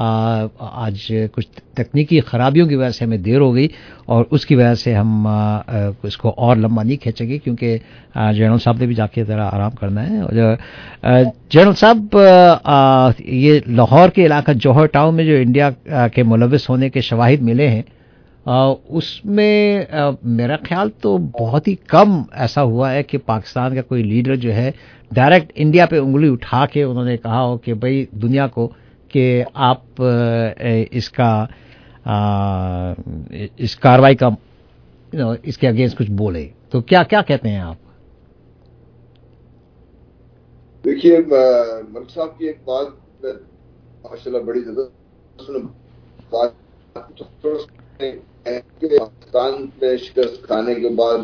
آج کچھ تکنیکی خرابیوں کی وجہ سے ہمیں دیر ہو گئی، اور اس کی وجہ سے ہم اس کو اور لمبا نہیں کھینچیں گے کیونکہ جنرل صاحب نے بھی جا کے ذرا آرام کرنا ہے۔ جنرل صاحب، یہ لاہور کے علاقہ جوہر ٹاؤن میں جو انڈیا کے ملوث ہونے کے شواہد ملے ہیں، اس میں میرا خیال تو بہت ہی کم ایسا ہوا ہے کہ پاکستان کا کوئی لیڈر جو ہے ڈائریکٹ انڈیا پہ انگلی اٹھا کے انہوں نے کہا ہو کہ بھئی دنیا کو کہ آپ اس کارروائی کا اس کے اگینسٹ کچھ بولے، تو کیا کہتے ہیں آپ؟ دیکھیے ملک صاحب کی ایک بات ماشاءاللہ بڑی پاکستان میں شکست کھانے کے بعد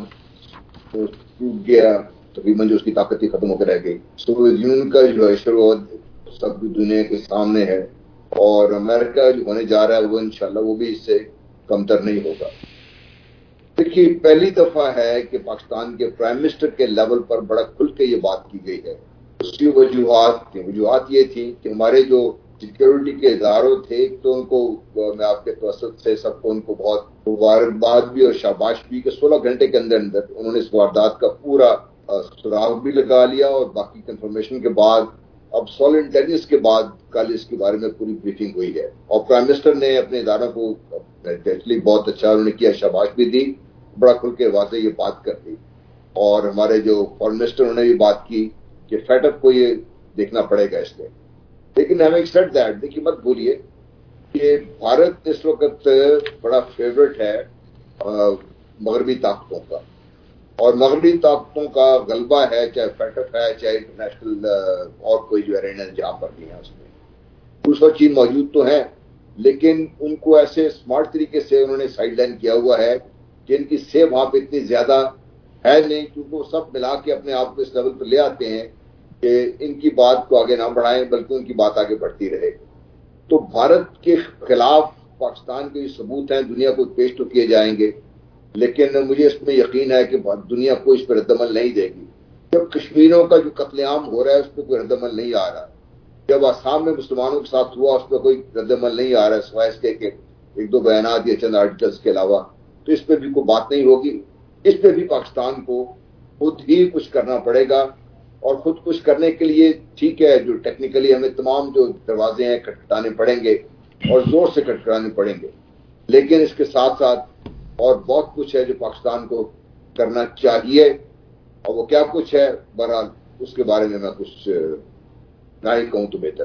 ٹوٹ گیا، تقریباً جو اس کی طاقت ہی ختم ہو کے رہ گئی. سوویت یونین کا جو ہے شروع سب دنیا کے سامنے ہے، اور امریکہ جو ہونے جا رہا ہے وہ انشاءاللہ وہ بھی اس سے کمتر نہیں ہوگا. دیکھیے پہلی دفعہ ہے کہ پاکستان کے پرائم منسٹر کے لیول پر بڑا کھل کے یہ بات کی گئی ہے. اس کی وجوہات یہ تھی کہ ہمارے جو سیکیورٹی کے اداروں تھے تو ان کو میں آپ کے توسط سے سب کو ان کو بہت مبارکباد بھی اور شاباش بھی کہ 16 گھنٹے کے اندر انہوں نے اس واردات کا پورا سراغ بھی لگا لیا، اور باقی کنفرمیشن کے بعد اب سول انٹیلیجنس کے بعد کل اس کے بارے میں پوری بریفنگ ہوئی ہے، اور پرائم منسٹر نے اپنے اداروں کو بہت اچھا انہوں نے کیا، شاباش بھی دی، بڑا کھل کے واضح یہ بات کر دی. اور ہمارے جو فارن منسٹر انہوں نے بھی بات کی کہ فیٹ اپ کو یہ دیکھنا پڑے گا اس میں. لیکن ہیونگ سیڈ دیٹ، دیکھیے مت بھولیے کہ بھارت اس وقت بڑا فیورٹ ہے مغربی طاقتوں کا، اور مغربی طاقتوں کا غلبہ ہے، چاہے فیٹ اپ ہے چاہے انٹرنیشنل اور کوئی جو ارینا جہاں پر بھی ہے اس میں. روس اور چین موجود تو ہیں، لیکن ان کو ایسے اسمارٹ طریقے سے انہوں نے سائڈ لائن کیا ہوا ہے کہ ان کی سیو وہاں پہ اتنی زیادہ ہے نہیں، کیونکہ وہ سب ملا کے اپنے آپ کو اس لیول پہ لے آتے ہیں کہ ان کی بات کو آگے نہ بڑھائیں بلکہ ان کی بات آگے بڑھتی رہے. تو بھارت کے خلاف پاکستان کے ثبوت ہیں، دنیا کو پیش تو کیے جائیں گے، لیکن مجھے اس میں یقین ہے کہ دنیا کو اس پر رد عمل نہیں دے گی. جب کشمیریوں کا جو قتل عام ہو رہا ہے اس پہ کوئی رد عمل نہیں آ رہا، جب آسام میں مسلمانوں کے ساتھ ہوا اس پہ کوئی رد عمل نہیں آ رہا ہے سوائے اس کے کہ ایک دو بیانات یا چند آرٹیکلس کے علاوہ، تو اس پہ بھی کوئی بات نہیں ہوگی. اس پہ بھی پاکستان کو خود ہی کچھ کرنا پڑے گا، اور خود کچھ کرنے کے لیے ٹھیک ہے جو ٹیکنیکلی ہمیں تمام جو دروازے ہیں کھٹکھٹانے پڑیں گے اور زور سے کھٹکھٹانے پڑیں گے، لیکن اس کے ساتھ ساتھ اور بہت کچھ ہے جو پاکستان کو کرنا چاہیے، اور وہ کیا کچھ ہے بہرحال اس کے بارے میں کچھ نہ ہی کہوں تو بہتر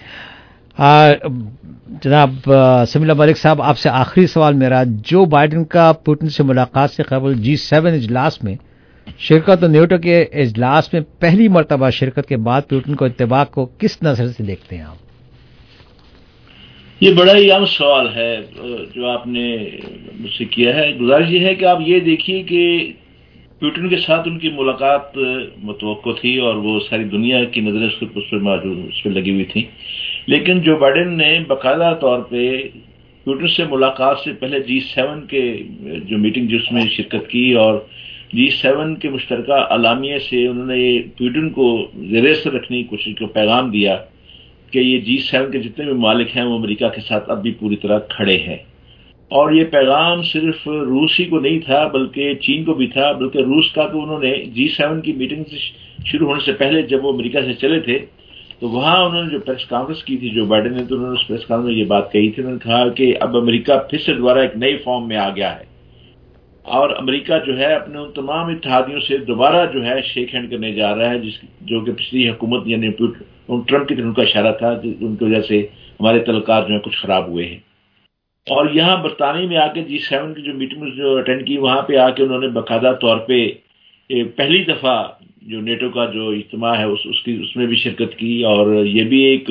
ہے. جناب سمیع اللہ ملک صاحب، آپ سے آخری سوال میرا، جو بائیڈن کا پوٹن سے ملاقات سے قبل G7 اجلاس میں شرکت اور نیٹو کے اجلاس میں پہلی مرتبہ شرکت کے بعد پوٹن کو اتفاق کو کس نظر سے دیکھتے ہیں آپ؟ یہ بڑا ہی اہم سوال ہے جو آپ نے مجھ سے کیا ہے. گزارش یہ ہے کہ آپ یہ دیکھیے کہ پوٹن کے ساتھ ان کی ملاقات متوقع تھی اور وہ ساری دنیا کی نظریں اس پر موجود اس پہ لگی ہوئی تھیں، لیکن جو بائیڈن نے باقاعدہ طور پہ پوٹن سے ملاقات سے پہلے G7 کے جو میٹنگ جس میں شرکت کی اور G7 کے مشترکہ اعلامیے سے انہوں نے پوٹن کو زیر اثر رکھنے کی کوشش کو پیغام دیا کہ یہ G7 کے جتنے بھی ممالک ہیں وہ امریکہ کے ساتھ اب بھی پوری طرح کھڑے ہیں. اور یہ پیغام صرف روس ہی کو نہیں تھا بلکہ چین کو بھی تھا، بلکہ روس کا تو انہوں نے G7 کی میٹنگ سے شروع ہونے سے پہلے جب وہ امریکہ سے چلے تھے تو وہاں انہوں نے جو پریس کانفرنس کی تھی جو بائیڈن نے، تو انہوں نے اس پریس کانفرنس میں یہ بات کہی تھی، انہوں نے کہا کہ اب امریکہ پھر سے دوبارہ ایک نئی فارم میں آ گیا ہے، اور امریکہ جو ہے اپنے ان تمام اتحادیوں سے دوبارہ جو ہے شیک ہینڈ کرنے جا رہا ہے، جو کہ پچھلی حکومت یعنی ٹرمپ کی طرف ان کا اشارہ تھا، ان کی وجہ سے ہمارے تعلقات جو ہیں کچھ خراب ہوئے ہیں. اور یہاں برطانیہ میں آ کے G7 کی جو میٹنگ جو اٹینڈ کی وہاں پہ آ کے انہوں نے باقاعدہ طور پہ پہلی دفعہ جو نیٹو کا جو اجتماع ہے اس میں بھی شرکت کی، اور یہ بھی ایک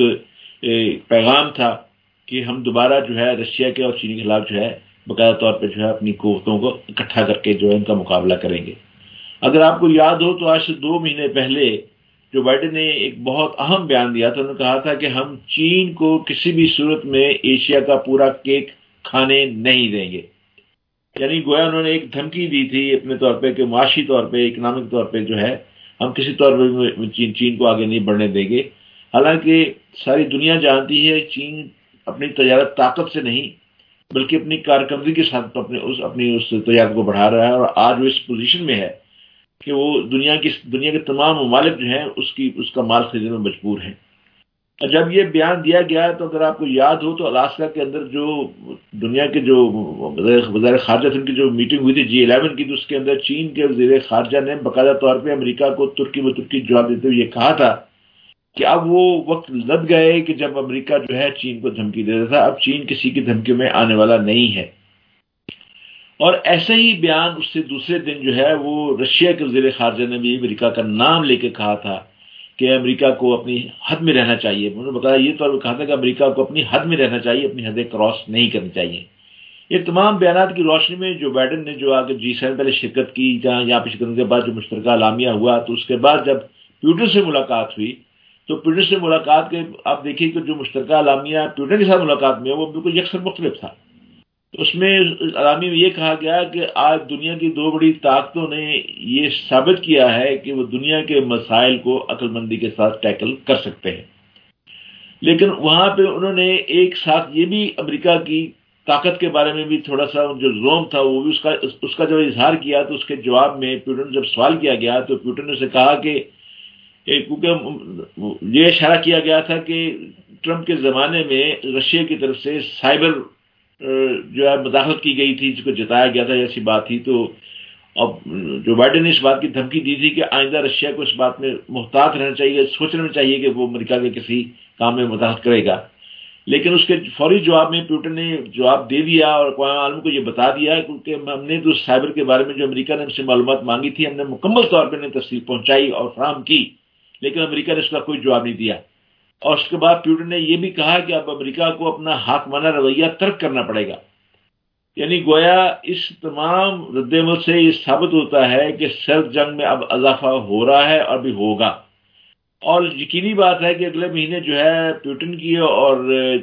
پیغام تھا کہ ہم دوبارہ جو ہے رشیا کے اور چین کے خلاف جو ہے باقاعدہ طور پہ جو ہے اپنی قوتوں کو اکٹھا کر کے جو ہے ان کا مقابلہ کریں گے. اگر آپ کو یاد ہو تو آج سے 2 مہینے پہلے جو بائیڈن نے ایک بہت اہم بیان دیا تھا، انہوں نے کہا تھا کہ ہم چین کو کسی بھی صورت میں ایشیا کا پورا کیک کھانے نہیں دیں گے. یعنی گویا انہوں نے ایک دھمکی دی تھی اپنے طور پہ کہ معاشی طور پہ اکنامک طور پہ جو ہے ہم کسی طور پہ چین کو آگے نہیں بڑھنے دیں گے. حالانکہ ساری دنیا جانتی ہے چین اپنی تجارت طاقت سے نہیں بلکہ اپنی کارکردگی کے ساتھ اپنی اس تجارت کو بڑھا رہا ہے، اور آج وہ اس پوزیشن میں ہے کہ وہ دنیا کے تمام ممالک جو ہیں اس کا مال خریدنے میں مجبور ہیں. جب یہ بیان دیا گیا تو اگر آپ کو یاد ہو تو الاسکا کے اندر جو دنیا کے جو وزیر خارجہ تھے ان کی جو میٹنگ ہوئی تھی G11 کی، تو اس کے اندر چین کے وزیر خارجہ نے باقاعدہ طور پہ امریکہ کو ترکی جواب دیتے ہوئے یہ کہا تھا کہ اب وہ وقت لد گئے کہ جب امریکہ جو ہے چین کو دھمکی دیتا تھا، اب چین کسی کی دھمکیوں میں آنے والا نہیں ہے۔ اور ایسا ہی بیان اس سے دوسرے دن جو ہے وہ رشیا کے وزیر خارجہ نے بھی امریکہ کا نام لے کے کہا تھا کہ امریکہ کو اپنی حد میں رہنا چاہیے۔ انہوں نے بتایا، یہ تو کہا تھا کہ امریکہ کو اپنی حد میں رہنا چاہیے، اپنی حدیں کراس نہیں کرنی چاہیے۔ یہ تمام بیانات کی روشنی میں جو بائیڈن نے جو آگے G7 پہلے شرکت کی، جہاں یہاں پہ شرکت کے بعد جو مشترکہ اعلامیہ ہوا، تو اس کے بعد جب پیوٹن سے ملاقات ہوئی تو پیوٹن سے ملاقات کے آپ دیکھیے کہ جو مشترکہ اعلامیہ پیوٹن کے ساتھ ملاقات میں وہ بالکل یکسر مختلف تھا۔ اس میں اعلامیہ میں یہ کہا گیا کہ آج دنیا کی دو بڑی طاقتوں نے یہ ثابت کیا ہے کہ وہ دنیا کے مسائل کو عقل مندی کے ساتھ ٹیکل کر سکتے ہیں، لیکن وہاں پہ انہوں نے ایک ساتھ یہ بھی امریکہ کی طاقت کے بارے میں بھی تھوڑا سا جو زوم تھا وہ بھی اس کا جب اظہار کیا، تو اس کے جواب میں پیوٹن جب سوال کیا گیا تو پیوٹن نے اسے کہا کہ کیونکہ یہ اشارہ کیا گیا تھا کہ ٹرمپ کے زمانے میں رشیا کی طرف سے سائبر جو ہے مداخلت کی گئی تھی، جس کو جتایا گیا تھا، ایسی بات تھی، تو اب جو بائیڈن نے اس بات کی دھمکی دی تھی کہ آئندہ رشیا کو اس بات میں محتاط رہنا چاہیے، سوچنا چاہیے کہ وہ امریکہ کے کسی کام میں مداخلت کرے گا۔ لیکن اس کے فوری جواب میں پیوٹن نے جواب دے دیا اور اقوام عالم کو یہ بتا دیا کیونکہ ہم نے تو سائبر کے بارے میں جو امریکہ نے ہم سے معلومات مانگی تھی، ہم نے مکمل طور پر انہیں تفصیل پہنچائی اور فراہم کی، لیکن امریکہ نے اس کا کوئی جواب نہیں دیا۔ اور اس کے بعد پیوٹن نے یہ بھی کہا کہ اب امریکہ کو اپنا حاکمانہ رویہ ترک کرنا پڑے گا، یعنی گویا اس تمام رد عمل سے یہ ثابت ہوتا ہے کہ سرد جنگ میں اب اضافہ ہو رہا ہے اور بھی ہوگا۔ اور یقینی بات ہے کہ اگلے مہینے جو ہے پیوٹن کی اور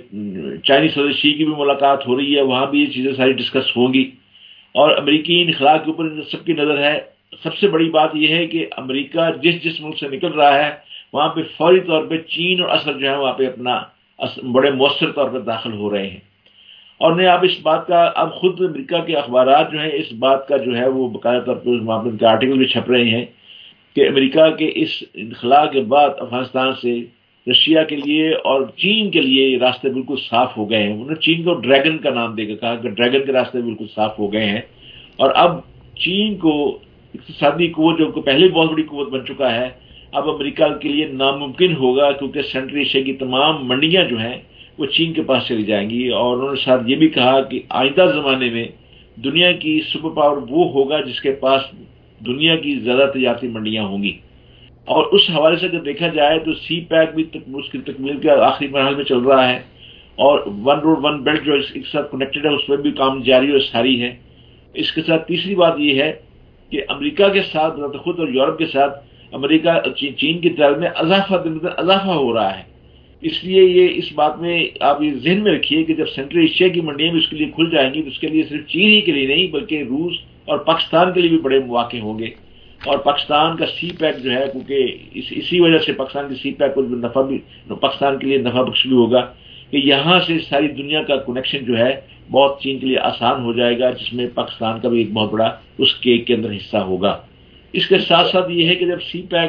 چائنیز صدر شی کی بھی ملاقات ہو رہی ہے، وہاں بھی یہ چیزیں ساری ڈسکس ہوں گی، اور امریکی انخلا کے اوپر سب کی نظر ہے۔ سب سے بڑی بات یہ ہے کہ امریکہ جس ملک سے نکل رہا ہے وہاں پہ فوری طور پہ چین اور اسد جو ہے وہاں پہ اپنا بڑے مؤثر طور پہ داخل ہو رہے ہیں۔ اور نے اب اس بات کا اب خود امریکہ کے اخبارات جو ہیں اس بات کا جو ہے وہ باقاعدہ طور پہ وہاں پہ آرٹیکل بھی چھپ رہے ہیں کہ امریکہ کے اس انخلا کے بعد افغانستان سے رشیا کے لیے اور چین کے لیے یہ راستے بالکل صاف ہو گئے ہیں۔ انہوں نے چین کو ڈریگن کا نام دے کے کہا کہ ڈریگن کے راستے بالکل صاف ہو گئے ہیں، اور اب چین کو اقتصادی قوت جو پہلے بہت بڑی قوت بن چکا ہے، اب امریکہ کے لیے ناممکن ہوگا کیونکہ سینٹرل ایشیا کی تمام منڈیاں جو ہیں وہ چین کے پاس چلی جائیں گی۔ اور انہوں نے ساتھ یہ بھی کہا کہ آئندہ زمانے میں دنیا کی سپر پاور وہ ہوگا جس کے پاس دنیا کی زیادہ تجارتی منڈیاں ہوں گی۔ اور اس حوالے سے اگر دیکھا جائے تو سی پیک بھی اس کی تکمیل کے آخری مرحلے میں چل رہا ہے، اور ون روڈ ون بیلٹ جو اس کے ساتھ کنیکٹڈ ہے اس پر بھی کام جاری اور ساری ہے۔ اس کے ساتھ تیسری بات یہ ہے کہ امریکہ کے ساتھ خود اور یورپ کے ساتھ امریکہ چین کی تعداد میں اضافہ ہو رہا ہے۔ اس لیے یہ اس بات میں آپ یہ ذہن میں رکھیے کہ جب سینٹرل ایشیا کی منڈیاں بھی اس کے لیے کھل جائیں گی تو اس کے لیے صرف چین ہی کے لیے نہیں بلکہ روس اور پاکستان کے لیے بھی بڑے مواقع ہوں گے۔ اور پاکستان کا سی پیک جو ہے کیونکہ اسی وجہ سے پاکستان کی سی پیک کو نفع بھی پاکستان کے لیے نفع بخش بھی ہوگا کہ یہاں سے ساری دنیا کا کنیکشن جو ہے بہت چین کے لیے آسان ہو جائے گا، جس میں پاکستان کا بھی ایک بہت بڑا اس کیک کے اندر حصہ ہوگا۔ اس کے ساتھ ساتھ یہ ہے کہ جب سی پیک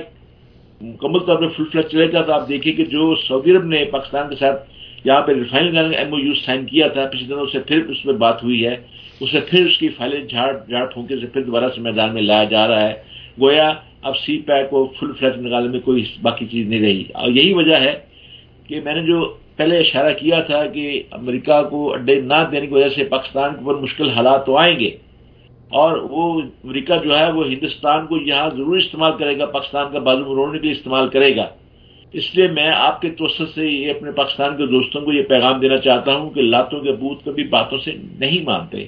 مکمل طور پر فل فلیج چلے گا تو آپ دیکھیں کہ جو سعودی عرب نے پاکستان کے ساتھ یہاں پہ ریفائننگ MOU سائن کیا تھا پچھلے دنوں، سے پھر اس میں بات ہوئی ہے، اسے پھر اس کی فائلیں جھاڑ پھونکے سے پھر دوبارہ سے میدان میں لایا جا رہا ہے۔ گویا اب سی پیک کو فل فلیج نکالنے میں کوئی باقی چیز نہیں رہی، اور یہی وجہ ہے کہ میں نے جو پہلے اشارہ کیا تھا کہ امریکہ کو اڈے نہ دینے کی وجہ سے پاکستان کے اوپر مشکل حالات تو آئیں گے، اور وہ امریکہ جو ہے وہ ہندوستان کو یہاں ضرور استعمال کرے گا، پاکستان کا بازو مروڑنے کے لیے استعمال کرے گا۔ اس لیے میں آپ کے توسط سے یہ اپنے پاکستان کے دوستوں کو یہ پیغام دینا چاہتا ہوں کہ لاتوں کے بوت کبھی باتوں سے نہیں مانتے،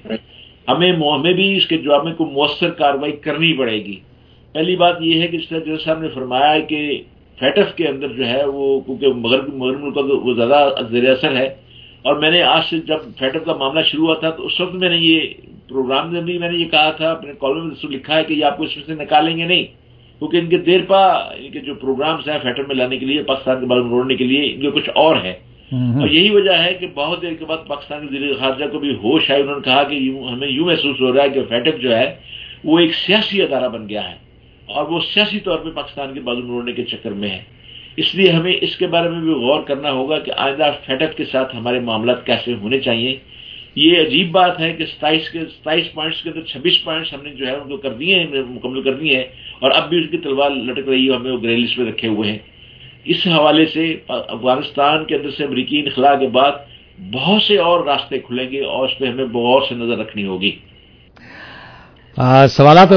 ہمیں بھی اس کے جواب میں کوئی مؤثر کارروائی کرنی پڑے گی۔ پہلی بات یہ ہے کہ جس طرح جیسے صاحب نے فرمایا ہے کہ فیٹف کے اندر جو ہے وہ کیونکہ مغرب ملک کا وہ زیادہ زیر اثر ہے، اور میں نے آج سے جب فیٹف کا معاملہ شروع ہوا تھا تو اس وقت میں نے یہ پروگرام میں بھی میں نے یہ کہا تھا، اپنے کالم میں لکھا ہے کہ یہ آپ کو اس میں سے نکالیں گے نہیں، کیونکہ ان کے دیر پا ان کے جو پروگرامز ہیں فیٹف میں لانے کے لیے، پاکستان کے بارے میں روڑنے کے لیے، ان کے کچھ اور ہے۔ اور یہی وجہ ہے کہ بہت دیر کے بعد پاکستان کے وزیر خارجہ کو بھی ہوش آئی، انہوں نے کہا کہ ہمیں یوں محسوس ہو رہا ہے کہ فیٹف جو ہے وہ ایک سیاسی ادارہ بن گیا ہے، اور وہ سیاسی طور پہ پاکستان کے بازو مروڑنے کے چکر میں ہے۔ اس لیے ہمیں اس کے بارے میں بھی غور کرنا ہوگا کہ آئندہ فیٹف کے ساتھ ہمارے معاملات کیسے ہونے چاہیے۔ یہ عجیب بات ہے کہ 27 پوائنٹس کے اندر 26 پوائنٹس ہم نے جو ہے ان کو کر دیے ہیں، مکمل کر دیے ہیں، اور اب بھی اس کی تلوار لٹک رہی ہے، ہمیں وہ گرے لسٹ میں رکھے ہوئے ہیں۔ اس حوالے سے افغانستان کے اندر سے امریکی انخلا کے بعد بہت سے اور راستے کھلیں گے اور اس پہ ہمیں غور سے نظر رکھنی ہوگی. سوالات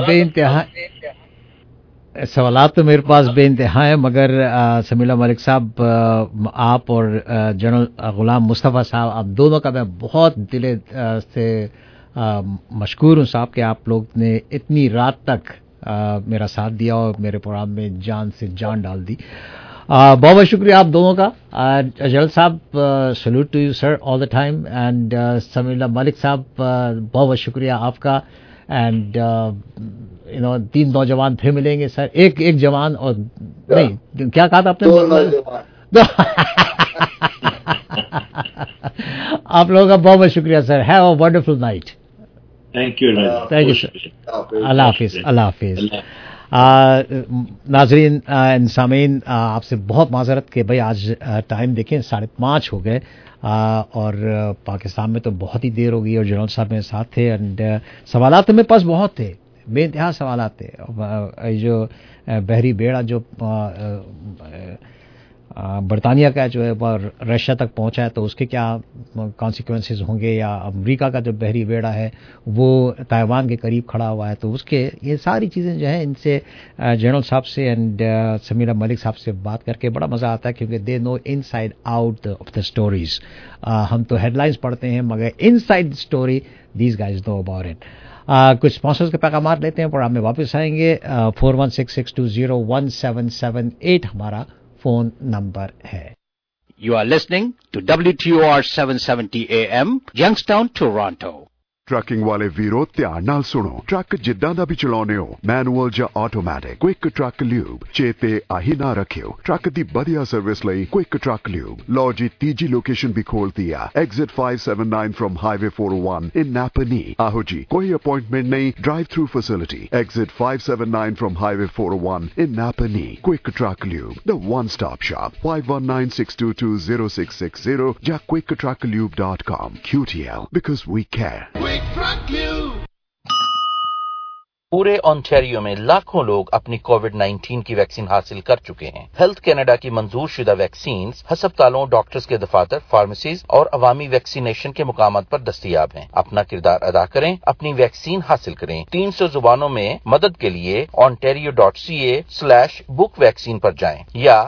تو میرے پاس بے انتہا ہیں، مگر سمیع اللہ ملک صاحب، آپ اور جنرل غلام مصطفیٰ صاحب، آپ دونوں کا میں بہت دل سے مشکور ہوں صاحب کہ آپ لوگ نے اتنی رات تک میرا ساتھ دیا اور میرے پروگرام میں جان سے جان ڈال دی. بہت بہت شکریہ آپ دونوں کا. جنرل صاحب، salute to you sir all the time, and Samiullah Malik صاحب بہت بہت شکریہ آپ کا. اینڈ تین نوجوان پھر ملیں گے سر، ایک جوان اور نہیں، کیا کہا تھا آپ نے؟ آپ لوگوں کا بہت بہت شکریہ sir. Have a wonderful night. Thank you sir. اللہ حافظ. اللہ حافظ. ناظرین سامعین، آپ سے بہت معذرت کہ بھائی آج ٹائم دیکھیں 5:30 ہو گئے، اور پاکستان میں تو بہت ہی دیر ہو گئی، اور جنرل صاحب میرے ساتھ تھے، اینڈ سوالات میرے پاس بہت تھے، بے انتہا سوالات تھے. جو بحری بیڑا جو برطانیہ کا جو ہے وہ رشیا تک پہنچا ہے تو اس کے کیا کانسیکوینسز ہوں گے، یا امریکہ کا جو بحری بیڑا ہے وہ تائیوان کے قریب کھڑا ہوا ہے تو اس کے یہ ساری چیزیں جو ہیں ان سے جنرل صاحب سے اینڈ سمیع اللہ ملک صاحب سے بات کر کے بڑا مزہ آتا ہے، کیونکہ they know inside out of the stories. ہم تو ہیڈ لائنس پڑھتے ہیں مگر inside story these guys know about it. کچھ اسپانسرز کے پیغامات لیتے ہیں، پروگرام میں واپس آئیں گے. 4166201778 ہمارا فون نمبر ہے. You are listening to WTOR 770 AM, Youngstown, Toronto. Trucking ਵਾਲੇ ਵੀਰੋ ਧਿਆਨ ਨਾਲ ਸੁਣੋ। ਟਰੱਕ ਜਿੱਦਾਂ ਦਾ ਵੀ ਚਲਾਉਣੇ ਹੋ, ਮੈਨੂਅਲ ਜਾਂ ਆਟੋਮੈਟਿਕ, ਕੁਇਕ ਟਰੱਕ ਲਿਊਬ ਚੇਤੇ ਆਹੀ ਨਾ ਰੱਖਿਓ। ਟਰੱਕ ਦੀ ਵਧੀਆ ਸਰਵਿਸ ਲਈ ਕੁਇਕ ਟਰੱਕ ਲਿਊਬ। ਲਓ ਜੀ ਤੀਜੀ ਲੋਕੇਸ਼ਨ ਵੀ ਖੋਲਤੀ ਆ, exit 579 from highway 401 in Napanee. ਆਹੋ ਜੀ, ਕੋਈ ਅਪਾਇੰਟਮੈਂਟ ਨਹੀਂ, drive through facility. Exit 579 from highway 401 in Napanee. Quick truck lube, the one stop shop. 5196220660 ਜਾਂ quicktrucklube.com. QTL, because we care. پورے آنٹیریو میں لاکھوں لوگ اپنی کووڈ-19 کی ویکسین حاصل کر چکے ہیں۔ ہیلتھ کینیڈا کی منظور شدہ ویکسینز ہسپتالوں، ڈاکٹرز کے دفاتر، فارمیسیز اور عوامی ویکسینیشن کے مقامات پر دستیاب ہیں۔ اپنا کردار ادا کریں، اپنی ویکسین حاصل کریں۔ 300 زبانوں میں مدد کے لیے ontario.ca/book vaccine پر جائیں یا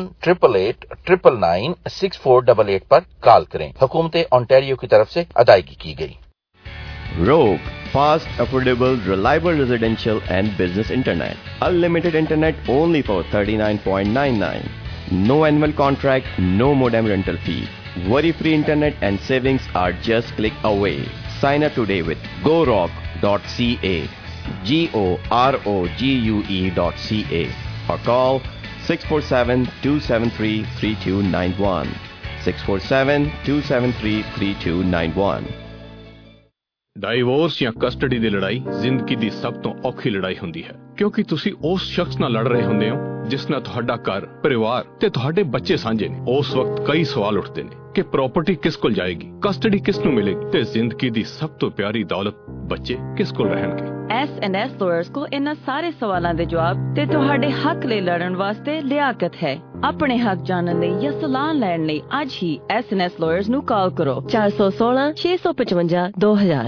1-888-999-6488 پر کال کریں۔ حکومت آنٹیریو کی طرف سے ادائیگی کی گئی۔ Rogue, fast, affordable, reliable residential and business internet. Unlimited internet only for $39.99. No annual contract, no modem rental fee. Worry-free internet and savings are just click away. Sign up today with gorogue.ca, GOROGUE.ca, or call 647-273-3291, 647-273-3291. Divorce ਜਾਂ custody ਦੀ ਲੜਾਈ ਜ਼ਿੰਦਗੀ ਦੀ ਸਭ ਤੋਂ ਔਖੀ ਲੜਾਈ ਹੁੰਦੀ ਹੈ, ਕਿਉਂਕਿ ਤੁਸੀਂ ਉਸ ਸ਼ਖਸ ਨਾਲ ਲੜ ਰਹੇ ਹੁੰਦੇ ਹੋ ਜਿਸ ਨਾਲ ਤੁਹਾਡਾ ਘਰ, ਪਰਿਵਾਰ ਤੇ ਤੁਹਾਡੇ ਬੱਚੇ ਸਾਂਝੇ ਨੇ। ਉਸ ਵਕਤ ਕਈ ਸਵਾਲ ਉੱਠਦੇ ਨੇ ਕਿ ਪ੍ਰਾਪਰਟੀ ਕਿਸ ਕੋਲ ਜਾਏਗੀ, ਕਸਟਡੀ ਕਿਸ ਨੂੰ ਮਿਲੇਗੀ ਤੇ ਜ਼ਿੰਦਗੀ ਦੀ ਸਭ ਤੋਂ ਪਿਆਰੀ ਦੌਲਤ ਬੱਚੇ ਕਿਸ ਕੋਲ ਰਹਿਣਗੇ। S&S ਲਾਇਰਸ ਕੋ ਇਹਨਾਂ ਸਾਰੇ ਸਵਾਲਾਂ ਦੇ ਜਵਾਬ ਤੇ ਤੁਹਾਡੇ ਹੱਕ ਲਈ ਲੜਨ ਵਾਸਤੇ ਲਿਆਕਤ ਹੈ। ਆਪਣੇ ਹੱਕ ਜਾਣਨ ਲਈ ਜਾਂ ਸਲਾਹ ਲੈਣ ਲਈ ਅੱਜ ਹੀ S&S ਲਾਇਰਸ ਨੂੰ ਕਾਲ ਕਰੋ 416-655-2000।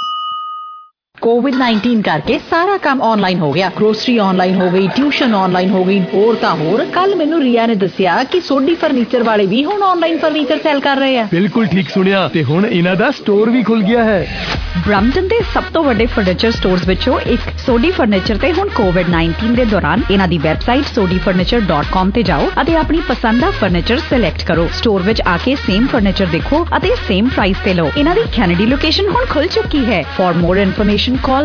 कोविड-19 करके सारा काम ऑनलाइन हो गया। ग्रोसरी ऑनलाइन हो गई, ट्यूशन ऑनलाइन हो गई, होर तां होर। कल मैनू रिया ने दसिया कि सोडी फर्नीचर वाले भी हुण ऑनलाइन फर्नीचर सेल कर रहे हैं। बिल्कुल ठीक सुनिया, ते हुण इन्हां दा स्टोर भी खुल गया है। ब्रम्पटन दे सब तो वड्डे फर्नीचर स्टोर्स विचों एक सोडी फर्नीचर ते हुण कोविड-19 दे दौरान इन्हां दी वैबसाइट sodifurniture.com ते जाओ अते अपनी पसंद दा फर्नीचर सिलेक्ट करो। स्टोर विच आके सेम फर्नीचर देखो अते सेम प्राइस ते लो। इन्हां दी कैनेडी लोकेशन हुण खुल चुकी है। For more information call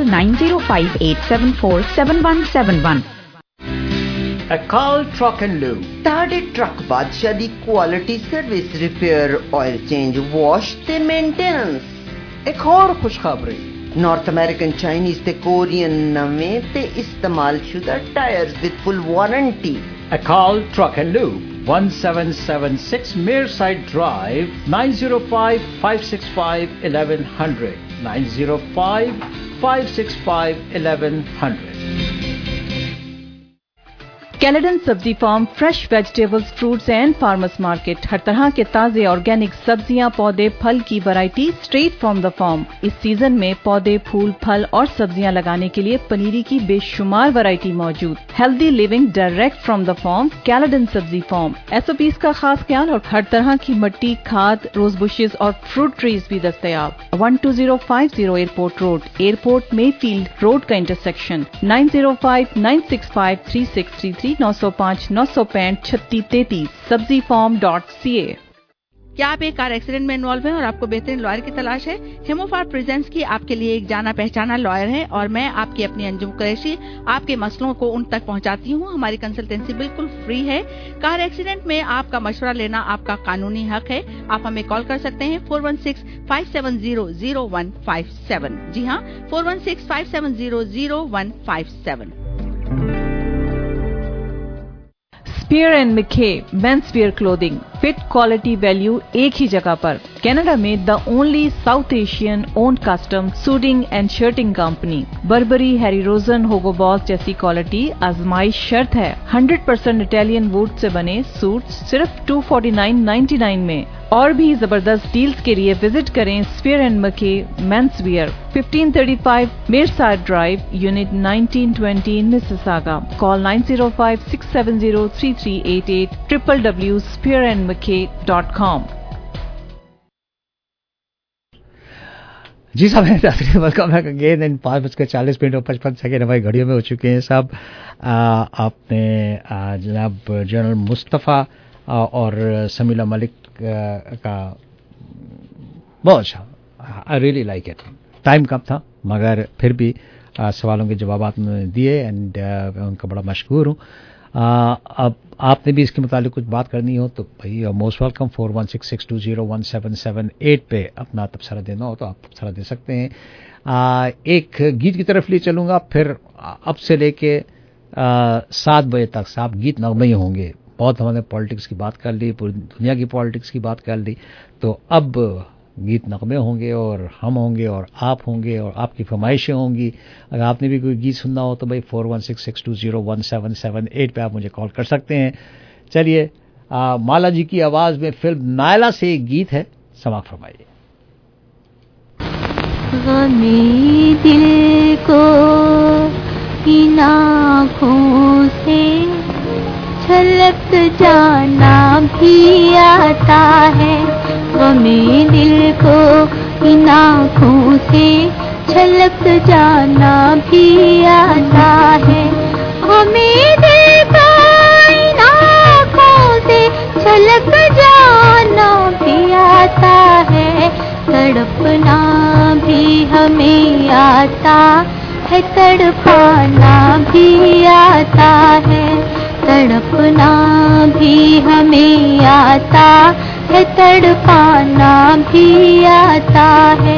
9058747171. Akal Truck and Lube ਤੁਹਾਡੇ ਟਰੱਕ ਬਾਦਸ਼ਾਹ ਦੀ quality service, repair, oil change, wash ਤੇ ਮੇਨਟੇਨੈਂਸ। ਇੱਕ ਹੋਰ ਖੁਸ਼ਖਬਰੀ, ਨਾਰਥ ਅਮਰੀਕਨ, ਚਾਈਨੀਜ਼ ਤੇ ਕੋਰੀਅਨ ਨਵੇਂ ਤੇ ਇਸਤੇਮਾਲਸ਼ੁਦਾ tyres with full warranty. Akal Truck and Lube, 1776 Mearside Drive, 905-565-1100, 905-565-1100. Caledon सब्जी farm, fresh vegetables, fruits and farmers market. हर तरह के ताजे ऑर्गेनिक सब्जियां, पौधे, फल की variety straight from the farm. इस सीजन में पौधे, फूल, फल और सब्जियां लगाने के लिए पनीरी की बेशुमार वैरायटी मौजूद। Healthy living direct from the farm, Caledon सब्जी फार्म। SOPs का खास ख्याल और हर तरह की मिट्टी, खाद, रोज बुशेस और फ्रूट ट्रीज भी दस्तयाब। 12050 Airport Road, Airport Mayfield Road का इंटरसेक्शन। 9059653633 905 965 3633 sabzifarm.ca। क्या आप एक कार एक्सीडेंट में इन्वॉल्व हैं और आपको बेहतरीन लॉयर की तलाश है? हेमोफार प्रेजेंट्स की आपके लिए एक जाना पहचाना लॉयर है और मैं आपकी अपनी अंजुम कुरैशी आपके मसलों को उन तक पहुंचाती हूं। हमारी कंसल्टेंसी बिल्कुल फ्री है। कार एक्सीडेंट में आपका मशवरा लेना आपका कानूनी हक है। आप हमें कॉल कर सकते हैं 416-570-0157। जी हाँ, 416-570-0157। Spear and McKay men's wear clothing, fit, quality, value एक ही जगह पर। कनाडा में the only South Asian owned custom suiting and shirting company. Burberry, Harry Rosen, Hugo Boss जैसी क्वालिटी आजमाइश शर्त है। 100% इटालियन वुड से बने सूट सिर्फ $249.99 में। और भी जबरदस्त डील्स के लिए विजिट करें Spear and McKay men's wear, 1535 Meyerside drive, unit 1920 Mississauga. Call 905-670-3388 www.spearandmckay.com। जी साहब, वेलकम बैक अगेन। इन 5:40 और 55 हमारी घड़ियों में हो चुके हैं साहब। आपने जनाब जनरल मुस्तफ़ा और समीला मलिक का बहुत अच्छा, I really like it. Time कम था मगर फिर भी सवालों के जवाब उन्होंने दिए एंड मैं उनका बड़ा मशहूर हूँ। अब आपने भी इसके मुतालिक कुछ बात करनी हो तो भाई मोस्ट वेलकम। 416-620-1778 पे अपना तबसरा देना हो तो आप तबसरा दे सकते हैं। एक गीत की तरफ ले चलूँगा, फिर अब से लेके 7 बजे तक साहब गीत नगमे ही होंगे। बहुत हमने पॉलिटिक्स की बात कर ली, पूरी दुनिया की पॉलिटिक्स की बात कर ली, तो अब गीत नगमे होंगे और हम होंगे और आप होंगे और आपकी फरमाइशें होंगी। अगर आपने भी कोई गीत सुनना हो तो भाई 416-620-1778 पे आप मुझे कॉल कर सकते हैं। चलिए, माला जी की आवाज़ में फिल्म नायला से एक गीत है, समाप्त फरमाइए। गमे दिल को इन आँखों से छलक जाना भी आता है। गमे दिल को इन आँखों से छलक जाना भी आता है। हमें दिल को इन आँखों से छलक जाना भी आता है। तड़पना भी हमें आता है, तड़पाना भी आता है। तड़पना भी हमें आता है, तड़पाना भी आता है।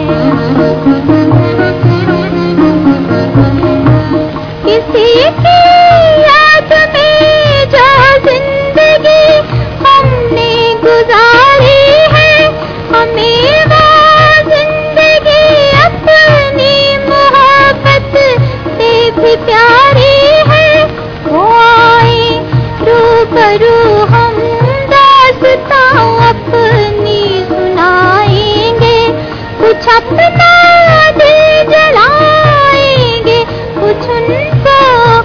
किसी की याद में जो जिंदगी हमने गुजारी है, हमें वो जिंदगी अपनी मोहब्बत से भी प्यारी है। वो आए रूबरू हम दास्तां अपनी सुनाएंगे, कुछ अपना दिल जलाएंगे, कुछ उनको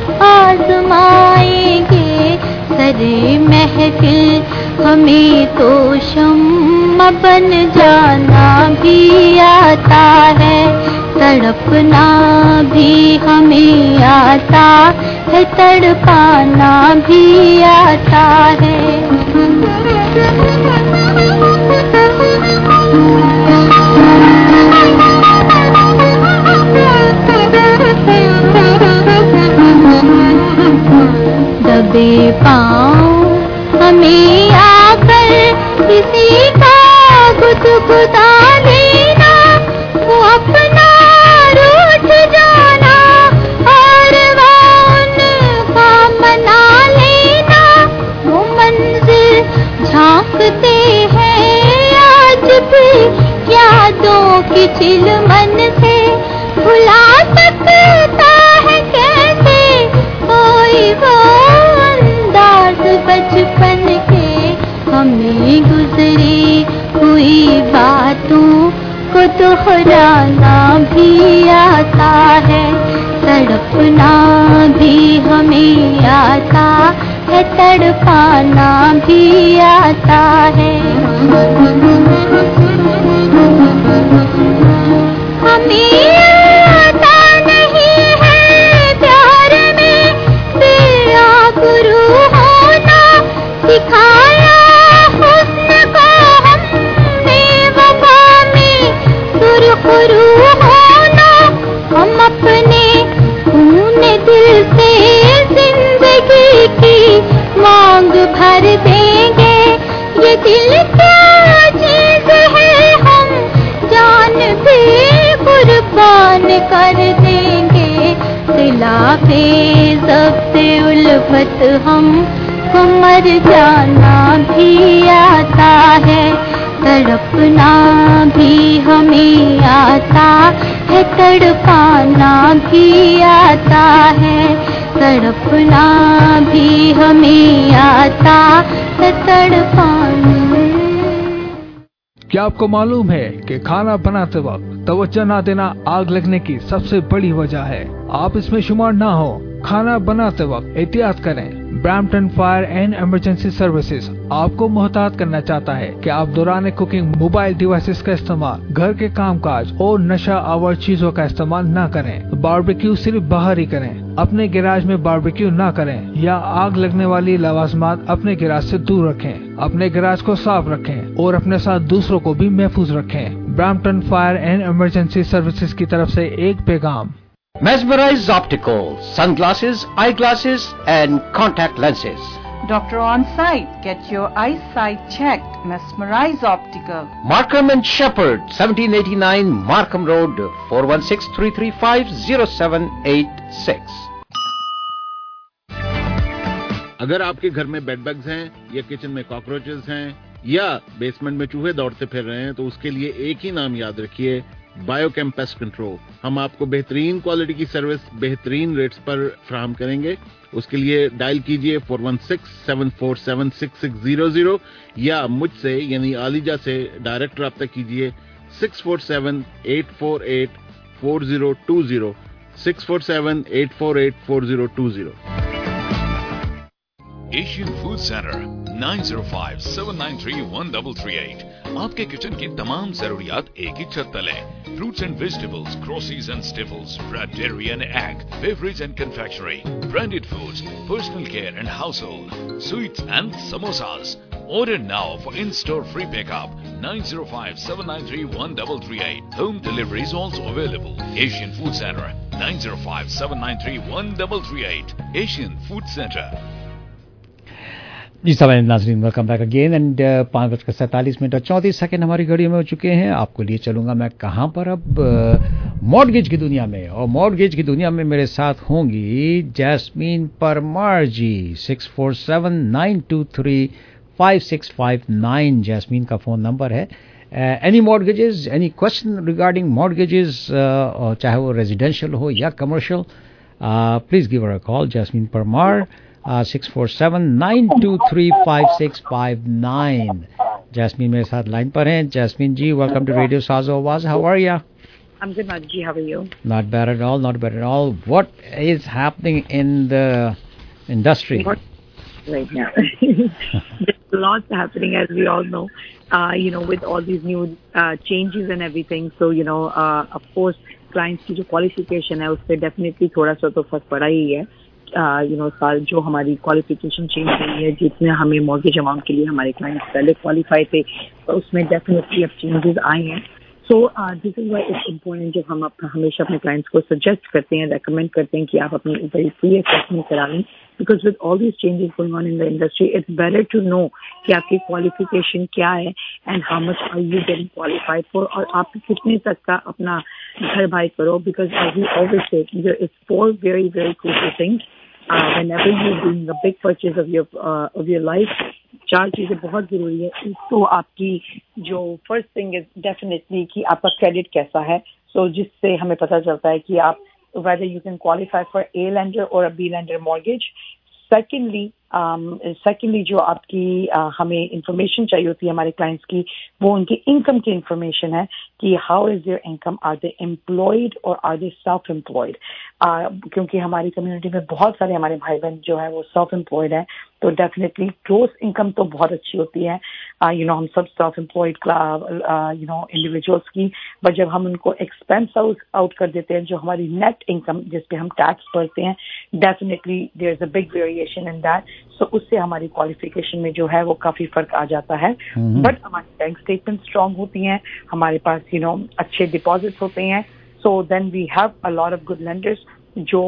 आजमाएंगे। सरे महफिल हमें तो शम्मा बन जाना भी आता है। तड़पना भी हमें आता है, तड़पाना भी आता है। दबे पाँव हमें आकर किसी का गुदगुदा लेना, वो अपना रूठ जाना और उनका मना लेना। वो मंजिल झांकते हैं आज भी यादों की चिलमन से, भुला सकता है कैसे कोई वो में गुजरी हुई बातों को दोहराना भी आता है, तड़पना भी हमें आता है, तड़पाना भी आता है। हमें आता नहीं है प्यार में बेआबरू होना, सिखाया हुस्न को हमने वफा में सुरखरू होना। हम अपने खून दिल से जिंदगी की मांग भर देंगे, ये दिल क्या चीज है हम जान भी कुर्बान कर देंगे। खिलाफे सबसे उल्फत हमको मर जाना भी आता है, तड़पना भी हमें आता है, तड़पाना भी आता है, तड़पना भी हमें आता है, तड़पाना। क्या आपको मालूम है कि खाना बनाते वक्त तवज्जो न देना आग लगने की सबसे बड़ी वजह है? आप इसमें शुमार ना हो। खाना बनाते वक्त एहतियात करें। Brampton fire and emergency services आपको मुहतात करना चाहता है कि आप दौरान कुकिंग मोबाइल डिवाइसेस का इस्तेमाल, घर के कामकाज और नशा आवर चीजों का इस्तेमाल न करें। बारबेक्यू सिर्फ बाहर ही करें। अपने गैराज में बारबेक्यू न करें या आग लगने वाली लवाजमात अपने गैराज से दूर रखें। अपने गैराज को साफ रखें और अपने साथ दूसरों को भी महफूज रखें। Brampton fire and emergency services की तरफ से एक पैगाम। Mesmerize Optical, sunglasses, eyeglasses and contact lenses. Doctor on site. Get your eyesight checked. Mesmerize Optical. Markham and Shepherd, 1789 Markham Road, 416-335-0786. अगर आपके घर में बेड बग्स हैं या किचन में कॉकरोचेस हैं या बेसमेंट में चूहे दौड़ते फिर रहे हैं तो उसके लिए एक ही नाम याद रखिए, बायोकेम पेस्ट कंट्रोल। हम आपको बेहतरीन क्वालिटी की सर्विस बेहतरीन रेट्स पर फराहम करेंगे। उसके लिए डायल कीजिए 416-747-6600 या मुझसे यानी आलिजा से डायरेक्ट रब्ता कीजिए 647-848-4020 647-848-4020। Asian food centre 9057931338। आपके किचन की तमाम जरूरियात एक ही छत तले। Fruits and vegetables, groceries and staples, bread, dairy and egg, beverage and confectionery, branded foods, personal care and household, sweets and samosas. Order now for in-store free pickup 905-793-1338. Home delivery is also available. Asian Food Center 905-793-1338. Asian Food Center. जी साहब नाज़रीन, welcome back again and 5:47 हमारी घड़ी में हो चुके हैं। आपको लिए चलूंगा मैं कहाँ पर अब, मॉर्गेज की दुनिया में। और मॉर्गेज की दुनिया में मेरे साथ होंगी जैस्मीन परमार जी। 647-923-5659 जैस्मीन का फ़ोन नंबर है। Any mortgages, any question regarding mortgages, चाहे वो रेजिडेंशियल हो या commercial, please give a call Jasmine Parmar. 647-923-5659। Jasmine मेरे साथ लाइन पर हैं। Jasmine ji, welcome to radio Sazo Awaz. How are you? I'm good, Madji. How are you? Not bad at all, not bad at all. What is happening in the industry right now? There's lots happening, as we all know. With all these new changes and everything. So, of course, clients की जो qualification है, उस पर definitely थोड़ा सा तो फर्क पड़ा ही है। साल जो हमारी क्वालिफिकेशन चेंज हुई है, जितने हमें मॉर्गेज अमाउंट के लिए हमारे क्लाइंट्स पहले क्वालिफाई थे, तो उसमें डेफिनेटली अब चेंजेस आए हैं। So this is why it's important, जब हम हमेशा अपने क्लाइंट्स को सजेस्ट करते हैं, रेकमेंड करते हैं कि आप अपनी फ्री असेसमेंट करा लें, because with all these changes going on in the industry, it's better to know कि आपकी क्वालिफिकेशन क्या है and how much are you getting qualified for, और आप कितने तक का अपना घर भाई करो, because as we always say it's 4 very very crucial things. Whenever you're doing a big purchase of your life, 4 चीजें बहुत जरूरी है। तो आपकी जो फर्स्ट थिंग इज डेफिनेटली कि आपका क्रेडिट कैसा है, सो जिससे हमें पता चलता है कि आप whether you can qualify for A lender or a B lender mortgage. Secondly, secondly जो आपकी हमें इंफॉर्मेशन चाहिए होती है हमारे क्लाइंट्स की, वो उनकी इनकम की इंफॉर्मेशन है कि how is their income, are they employed और आर दे सेल्फ एम्प्लॉयड, क्योंकि हमारी कम्युनिटी में बहुत सारे हमारे भाई बहन जो है वो सेल्फ एम्प्लॉयड है, तो डेफिनेटली ग्रोस इनकम तो बहुत अच्छी होती है, हम सब सेल्फ एम्प्लॉयड इंडिविजुअल्स की, बट जब हम उनको एक्सपेंस आउट कर देते हैं, जो हमारी नेट इनकम जिस पे हम टैक्स भरते हैं, definitely there is a big variation in that, so उससे हमारी क्वालिफिकेशन में जो है वो काफी फर्क आ जाता है। बट हमारी बैंक स्टेटमेंट स्ट्रांग होती हैं, हमारे पास अच्छे डिपॉजिट्स होते हैं, so then we have a lot of good lenders जो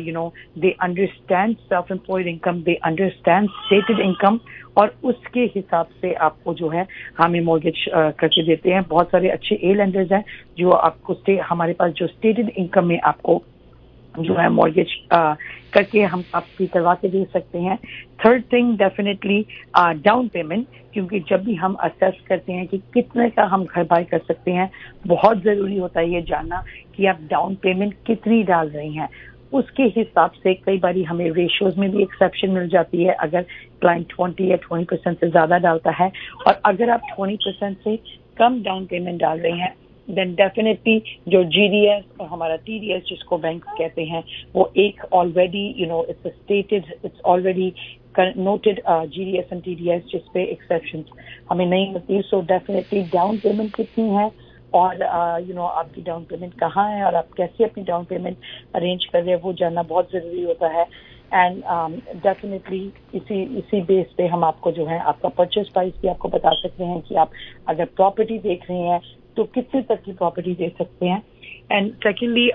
they understand self-employed income, they understand stated income, और उसके हिसाब से आपको जो है हमें मॉर्गेज करके देते हैं। बहुत सारे अच्छे ए लेंडर्स हैं जो आपको हमारे पास जो स्टेटेड इनकम में आपको जो है मॉर्गेज करके हम आपकी करवा के दे सकते हैं। Third thing definitely down payment, क्योंकि जब भी हम असेस करते हैं कि कितने का हम घर बाय कर सकते हैं, बहुत ज़रूरी होता है ये जानना कि आप डाउन पेमेंट कितनी डाल रही हैं। उसके हिसाब से कई बारी हमें रेशियोज में भी एक्सेप्शन मिल जाती है अगर क्लाइंट 20 या 20% से ज़्यादा डालता है, और अगर आप 20% से कम डाउन पेमेंट डाल रही हैं देन डेफिनेटली जो GDS और हमारा TDS जिसको बैंक कहते हैं, वो एक already it's stated, it's already noted GDS and TDS जिस पे एक्सेप्शन हमें नहीं मिलती। सो डेफिनेटली डाउन पेमेंट कितनी है और आपकी डाउन पेमेंट कहाँ है और आप कैसे अपनी डाउन पेमेंट अरेंज कर रहे हैं, वो जानना बहुत ज़रूरी होता है। एंड डेफिनेटली इसी बेस पे हम आपको जो है आपका परचेज प्राइस भी आपको बता सकते हैं कि आप अगर प्रॉपर्टी देख रहे हैं तो कितने तक की प्रॉपर्टी दे सकते हैं। And secondly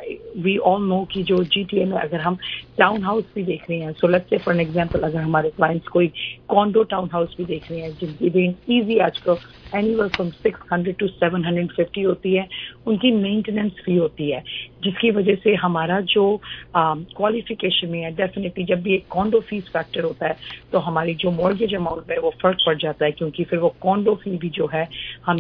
we all know कि जो GTA में अगर हम टाउन हाउस भी देख रहे हैं, so let's say for an example अगर हमारे क्लाइंट्स कोई कॉन्डो टाउन हाउस भी देख रहे हैं जिनकी रेंट ईजी आजकल एनुअल फ्रॉम 600 to 750 होती है, उनकी मेंटेनेंस फी होती है, जिसकी वजह से हमारा जो क्वालिफिकेशन में है डेफिनेटली जब भी एक कॉन्डो फीस फैक्टर होता है तो हमारी जो मॉर्गेज अमाउंट है वो फर्क पड़ जाता है, क्योंकि फिर वो कॉन्डो फी भी जो है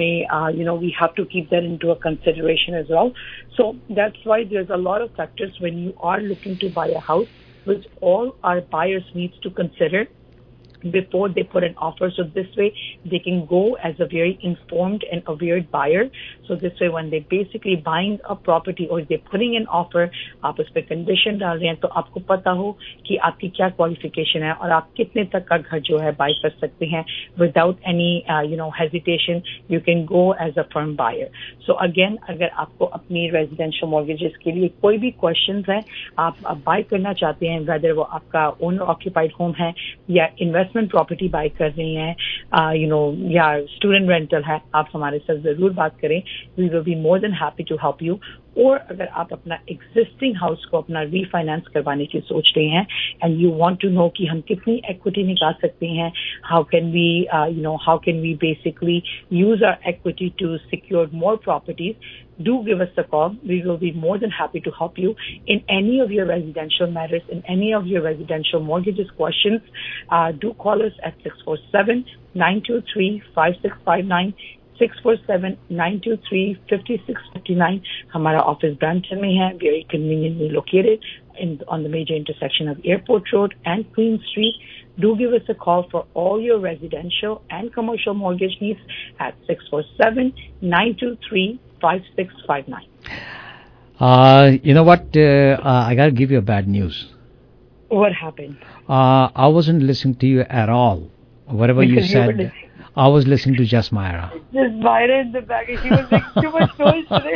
हमें we have to keep that into a consideration as well. So that's why there's a lot of factors when you are looking to buy a house, which all our buyers needs to consider before they put an offer. So this way they can go as a very informed and aware buyer. So this way when they basically buying a property or they're putting an offer, आप उस पे condition डाल रहे हैं तो आपको पता हो कि आपकी क्या qualification है और आप कितने तक का घर जो है buy कर सकते हैं without any hesitation. You can go as a firm buyer. So again अगर आपको अपनी residential mortgages के लिए कोई भी questions है, आप buy करना चाहते हैं, whether वो आपका owner occupied home है या investment प्रॉपर्टी बाय कर रही हैं या स्टूडेंट रेंटल है, आप हमारे साथ जरूर बात करें। We will be more than happy to help you. और अगर आप अपना एग्जिस्टिंग हाउस को अपना रीफाइनेंस करवाने की सोच रहे हैं and you want to know कि हम कितनी इक्विटी निकाल सकते हैं, how can we basically use our equity to secure more properties, do give us a call. We will be more than happy to help you in any of your residential matters, in any of your residential mortgages questions. Do call us at 647-923-5659, 647-923-5659. हमारा office Brampton में है, very conveniently located on the major intersection of Airport Road and Queen Street. Do give us a call for all your residential and commercial mortgage needs at 647-923-5659. You know what? I gotta give you a bad news. What happened? I wasn't listening to you at all. Whatever you said, I was listening to Just Myra. Just Myra in the back. She was like too much noise today.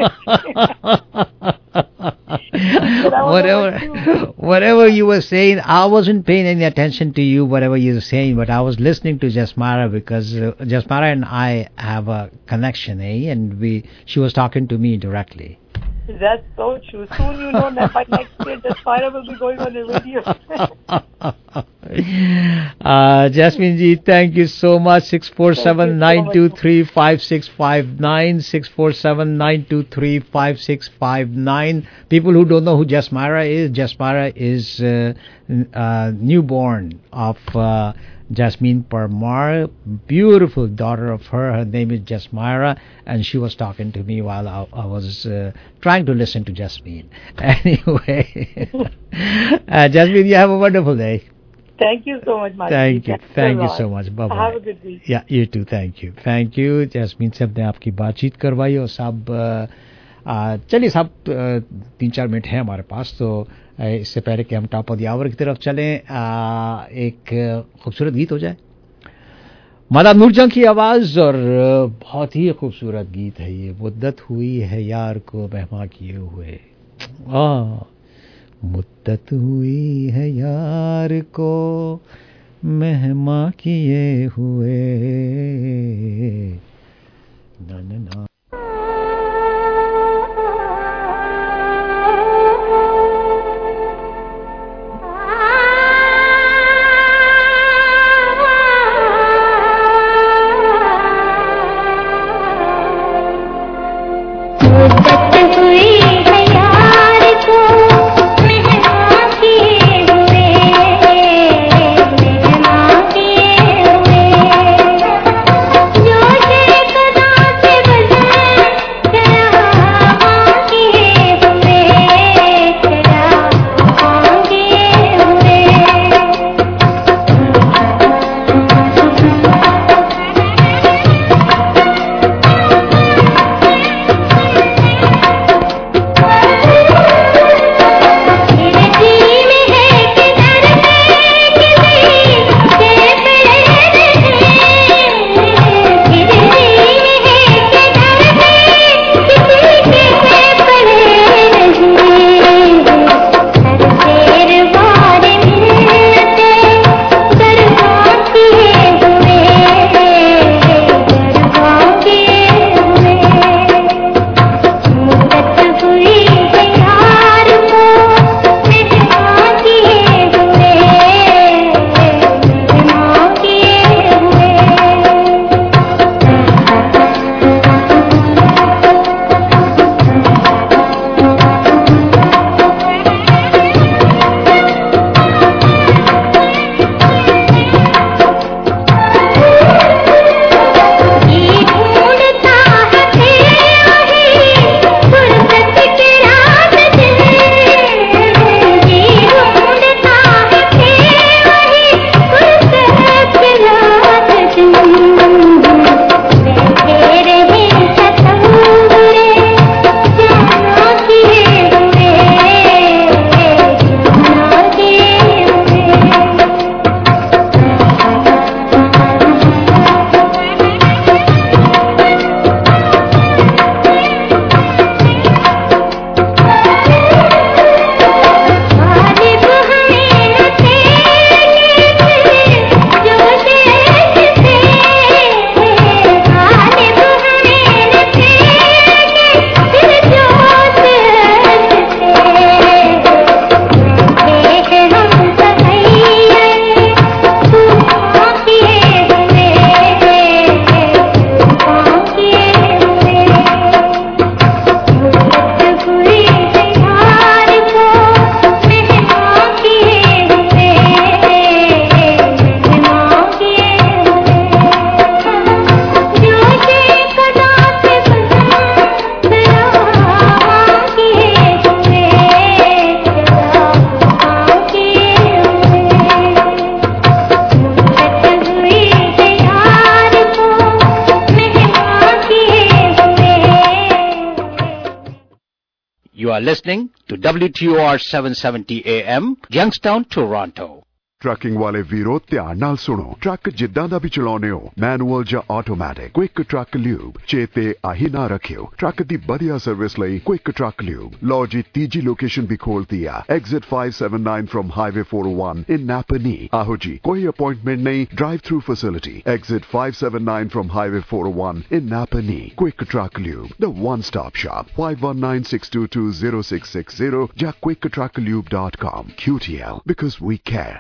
Whatever you were saying, I wasn't paying any attention to you, whatever you were saying, but I was listening to Jasmara because Jasmara and I have a connection, and she was talking to me directly. That's so true. Soon you know that by next year Jasmara will be going on the radio. Jasmine ji, thank you so much. 647-923-5659, 647-923-5659. People who don't know who Jasmara is newborn of Jasmine Parmar, beautiful daughter of her. Her name is Jasmira, and she was talking to me while I was trying to listen to Jasmine. Anyway, Jasmine, you have a wonderful day. Thank you so much, Margie. Thank you. Thanks Thank a you lot. so much. Bye-bye. Have a good week. Yeah, you too. Thank you. Thank you. Jasmine से हमने आपकी बातचीत करवाई और साहब चलिए साहब 3-4 minute हैं हमारे पास, तो इससे पहले कि हम टॉप ऑफ द आवर की तरफ चलें एक खूबसूरत गीत हो जाए। मादाम नूरजहां की आवाज़ और बहुत ही खूबसूरत गीत है ये, मुद्दत हुई है यार को मेहमा किए हुए। मुद्दत हुई है यार को मेहमा किए हुए ना ना ना। You are listening to WTOR 770 AM, Youngstown, Toronto. Trucking ਵਾਲੇ ਵੀਰੋ ਧਿਆਨ ਨਾਲ ਸੁਣੋ। ਟਰੱਕ ਜਿੱਦਾਂ ਦਾ ਵੀ ਚਲਾਉਨੇ ਹੋ, ਮੈਨੂਅਲ ਜਾਂ ਆਟੋਮੈਟਿਕ, ਕੁਇਕ ਟਰੱਕ ਲਿਊਬ ਚੇਤੇ ਆਹੀ ਨਾ ਰੱਖਿਓ। ਟਰੱਕ ਦੀ ਵਧੀਆ ਸਰਵਿਸ ਲਈ ਕੁਇਕ ਟਰੱਕ ਲਿਊਬ। ਲਓ ਜੀ ਤੀਜੀ ਲੋਕੇਸ਼ਨ ਵੀ ਖੋਲਤੀ ਆ, exit 579 from highway 401 in Napanee. ਆਹੋ ਜੀ, ਕੋਈ ਅਪਾਇੰਟਮੈਂਟ ਨਹੀਂ, drive through facility. Exit 579 from highway 401 in Napanee. Quick truck lube, the one stop shop, 519-622-0660 ਜਾਂ quicktrucklube.com। QTL, because we care.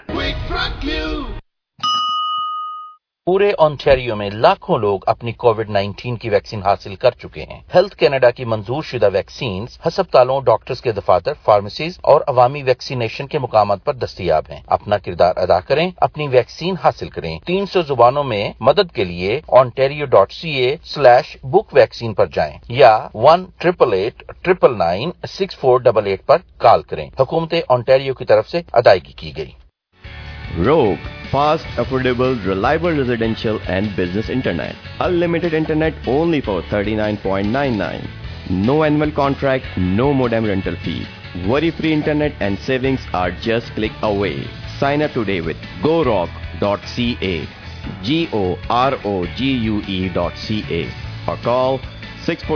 पूरे ऑन्टेरियो में लाखों लोग अपनी कोविड-19 की वैक्सीन हासिल कर चुके हैं। हेल्थ कनाडा की मंजूर शुदा वैक्सीन हस्पतालों, डॉक्टर्स के दफातर, फार्मेसीज और अवामी वैक्सीनेशन के मुकामात पर दस्तयाब हैं। अपना किरदार अदा करें, अपनी वैक्सीन हासिल करें। 300 जुबानों में मदद के लिए ontario.ca/book वैक्सीन पर जाएं या 1-888-999-6488 पर कॉल करें। हुकूमत ऑन्टेरियो की तरफ से अदायगी की गई। Rogue, fast, affordable, reliable residential and business internet. Unlimited internet only for $39.99. No annual contract, no modem rental fee. Worry-free internet and savings are just click away. Sign up today with gorogue.ca, GOROGUE.ca, or call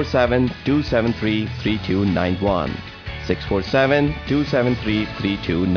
647-273-3291, 647-273-3291.